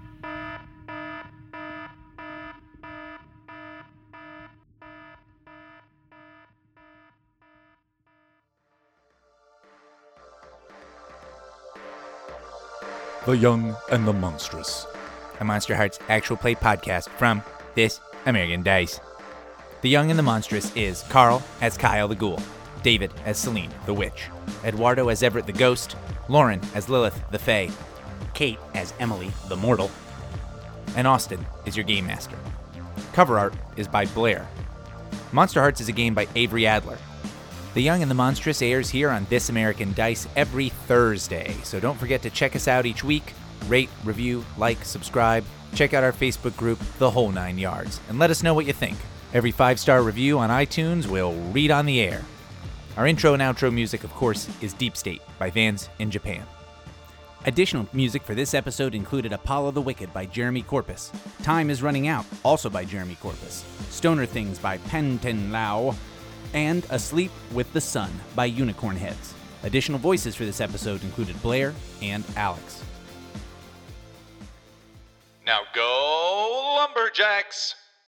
[SPEAKER 2] The Young and the Monstrous.
[SPEAKER 10] A Monster Hearts actual play podcast from This American Dice. The Young and the Monstrous is Carl as Kyle the Ghoul, David as Celine the Witch, Eduardo as Everett the Ghost, Lauren as Lilith the Fae, Kate as Emily the Mortal, and Austin is your Game Master. Cover art is by Blair. Monster Hearts is a game by Avery Adler. The Young and the Monstrous airs here on This American Dice every Thursday, so don't forget to check us out each week. Rate, review, like, subscribe, check out our Facebook group, The Whole Nine Yards, and let us know what you think. Every five-star review on iTunes we'll read on the air. Our intro and outro music, of course, is Deep State by Vans in Japan. Additional music for this episode included Apollo the Wicked by Jeremy Corpus, Time is Running Out, also by Jeremy Corpus, Stoner Things by Penton Lau, and Asleep with the Sun by Unicorn Heads. Additional voices for this episode included Blair and Alex.
[SPEAKER 1] Now go, Lumberjacks!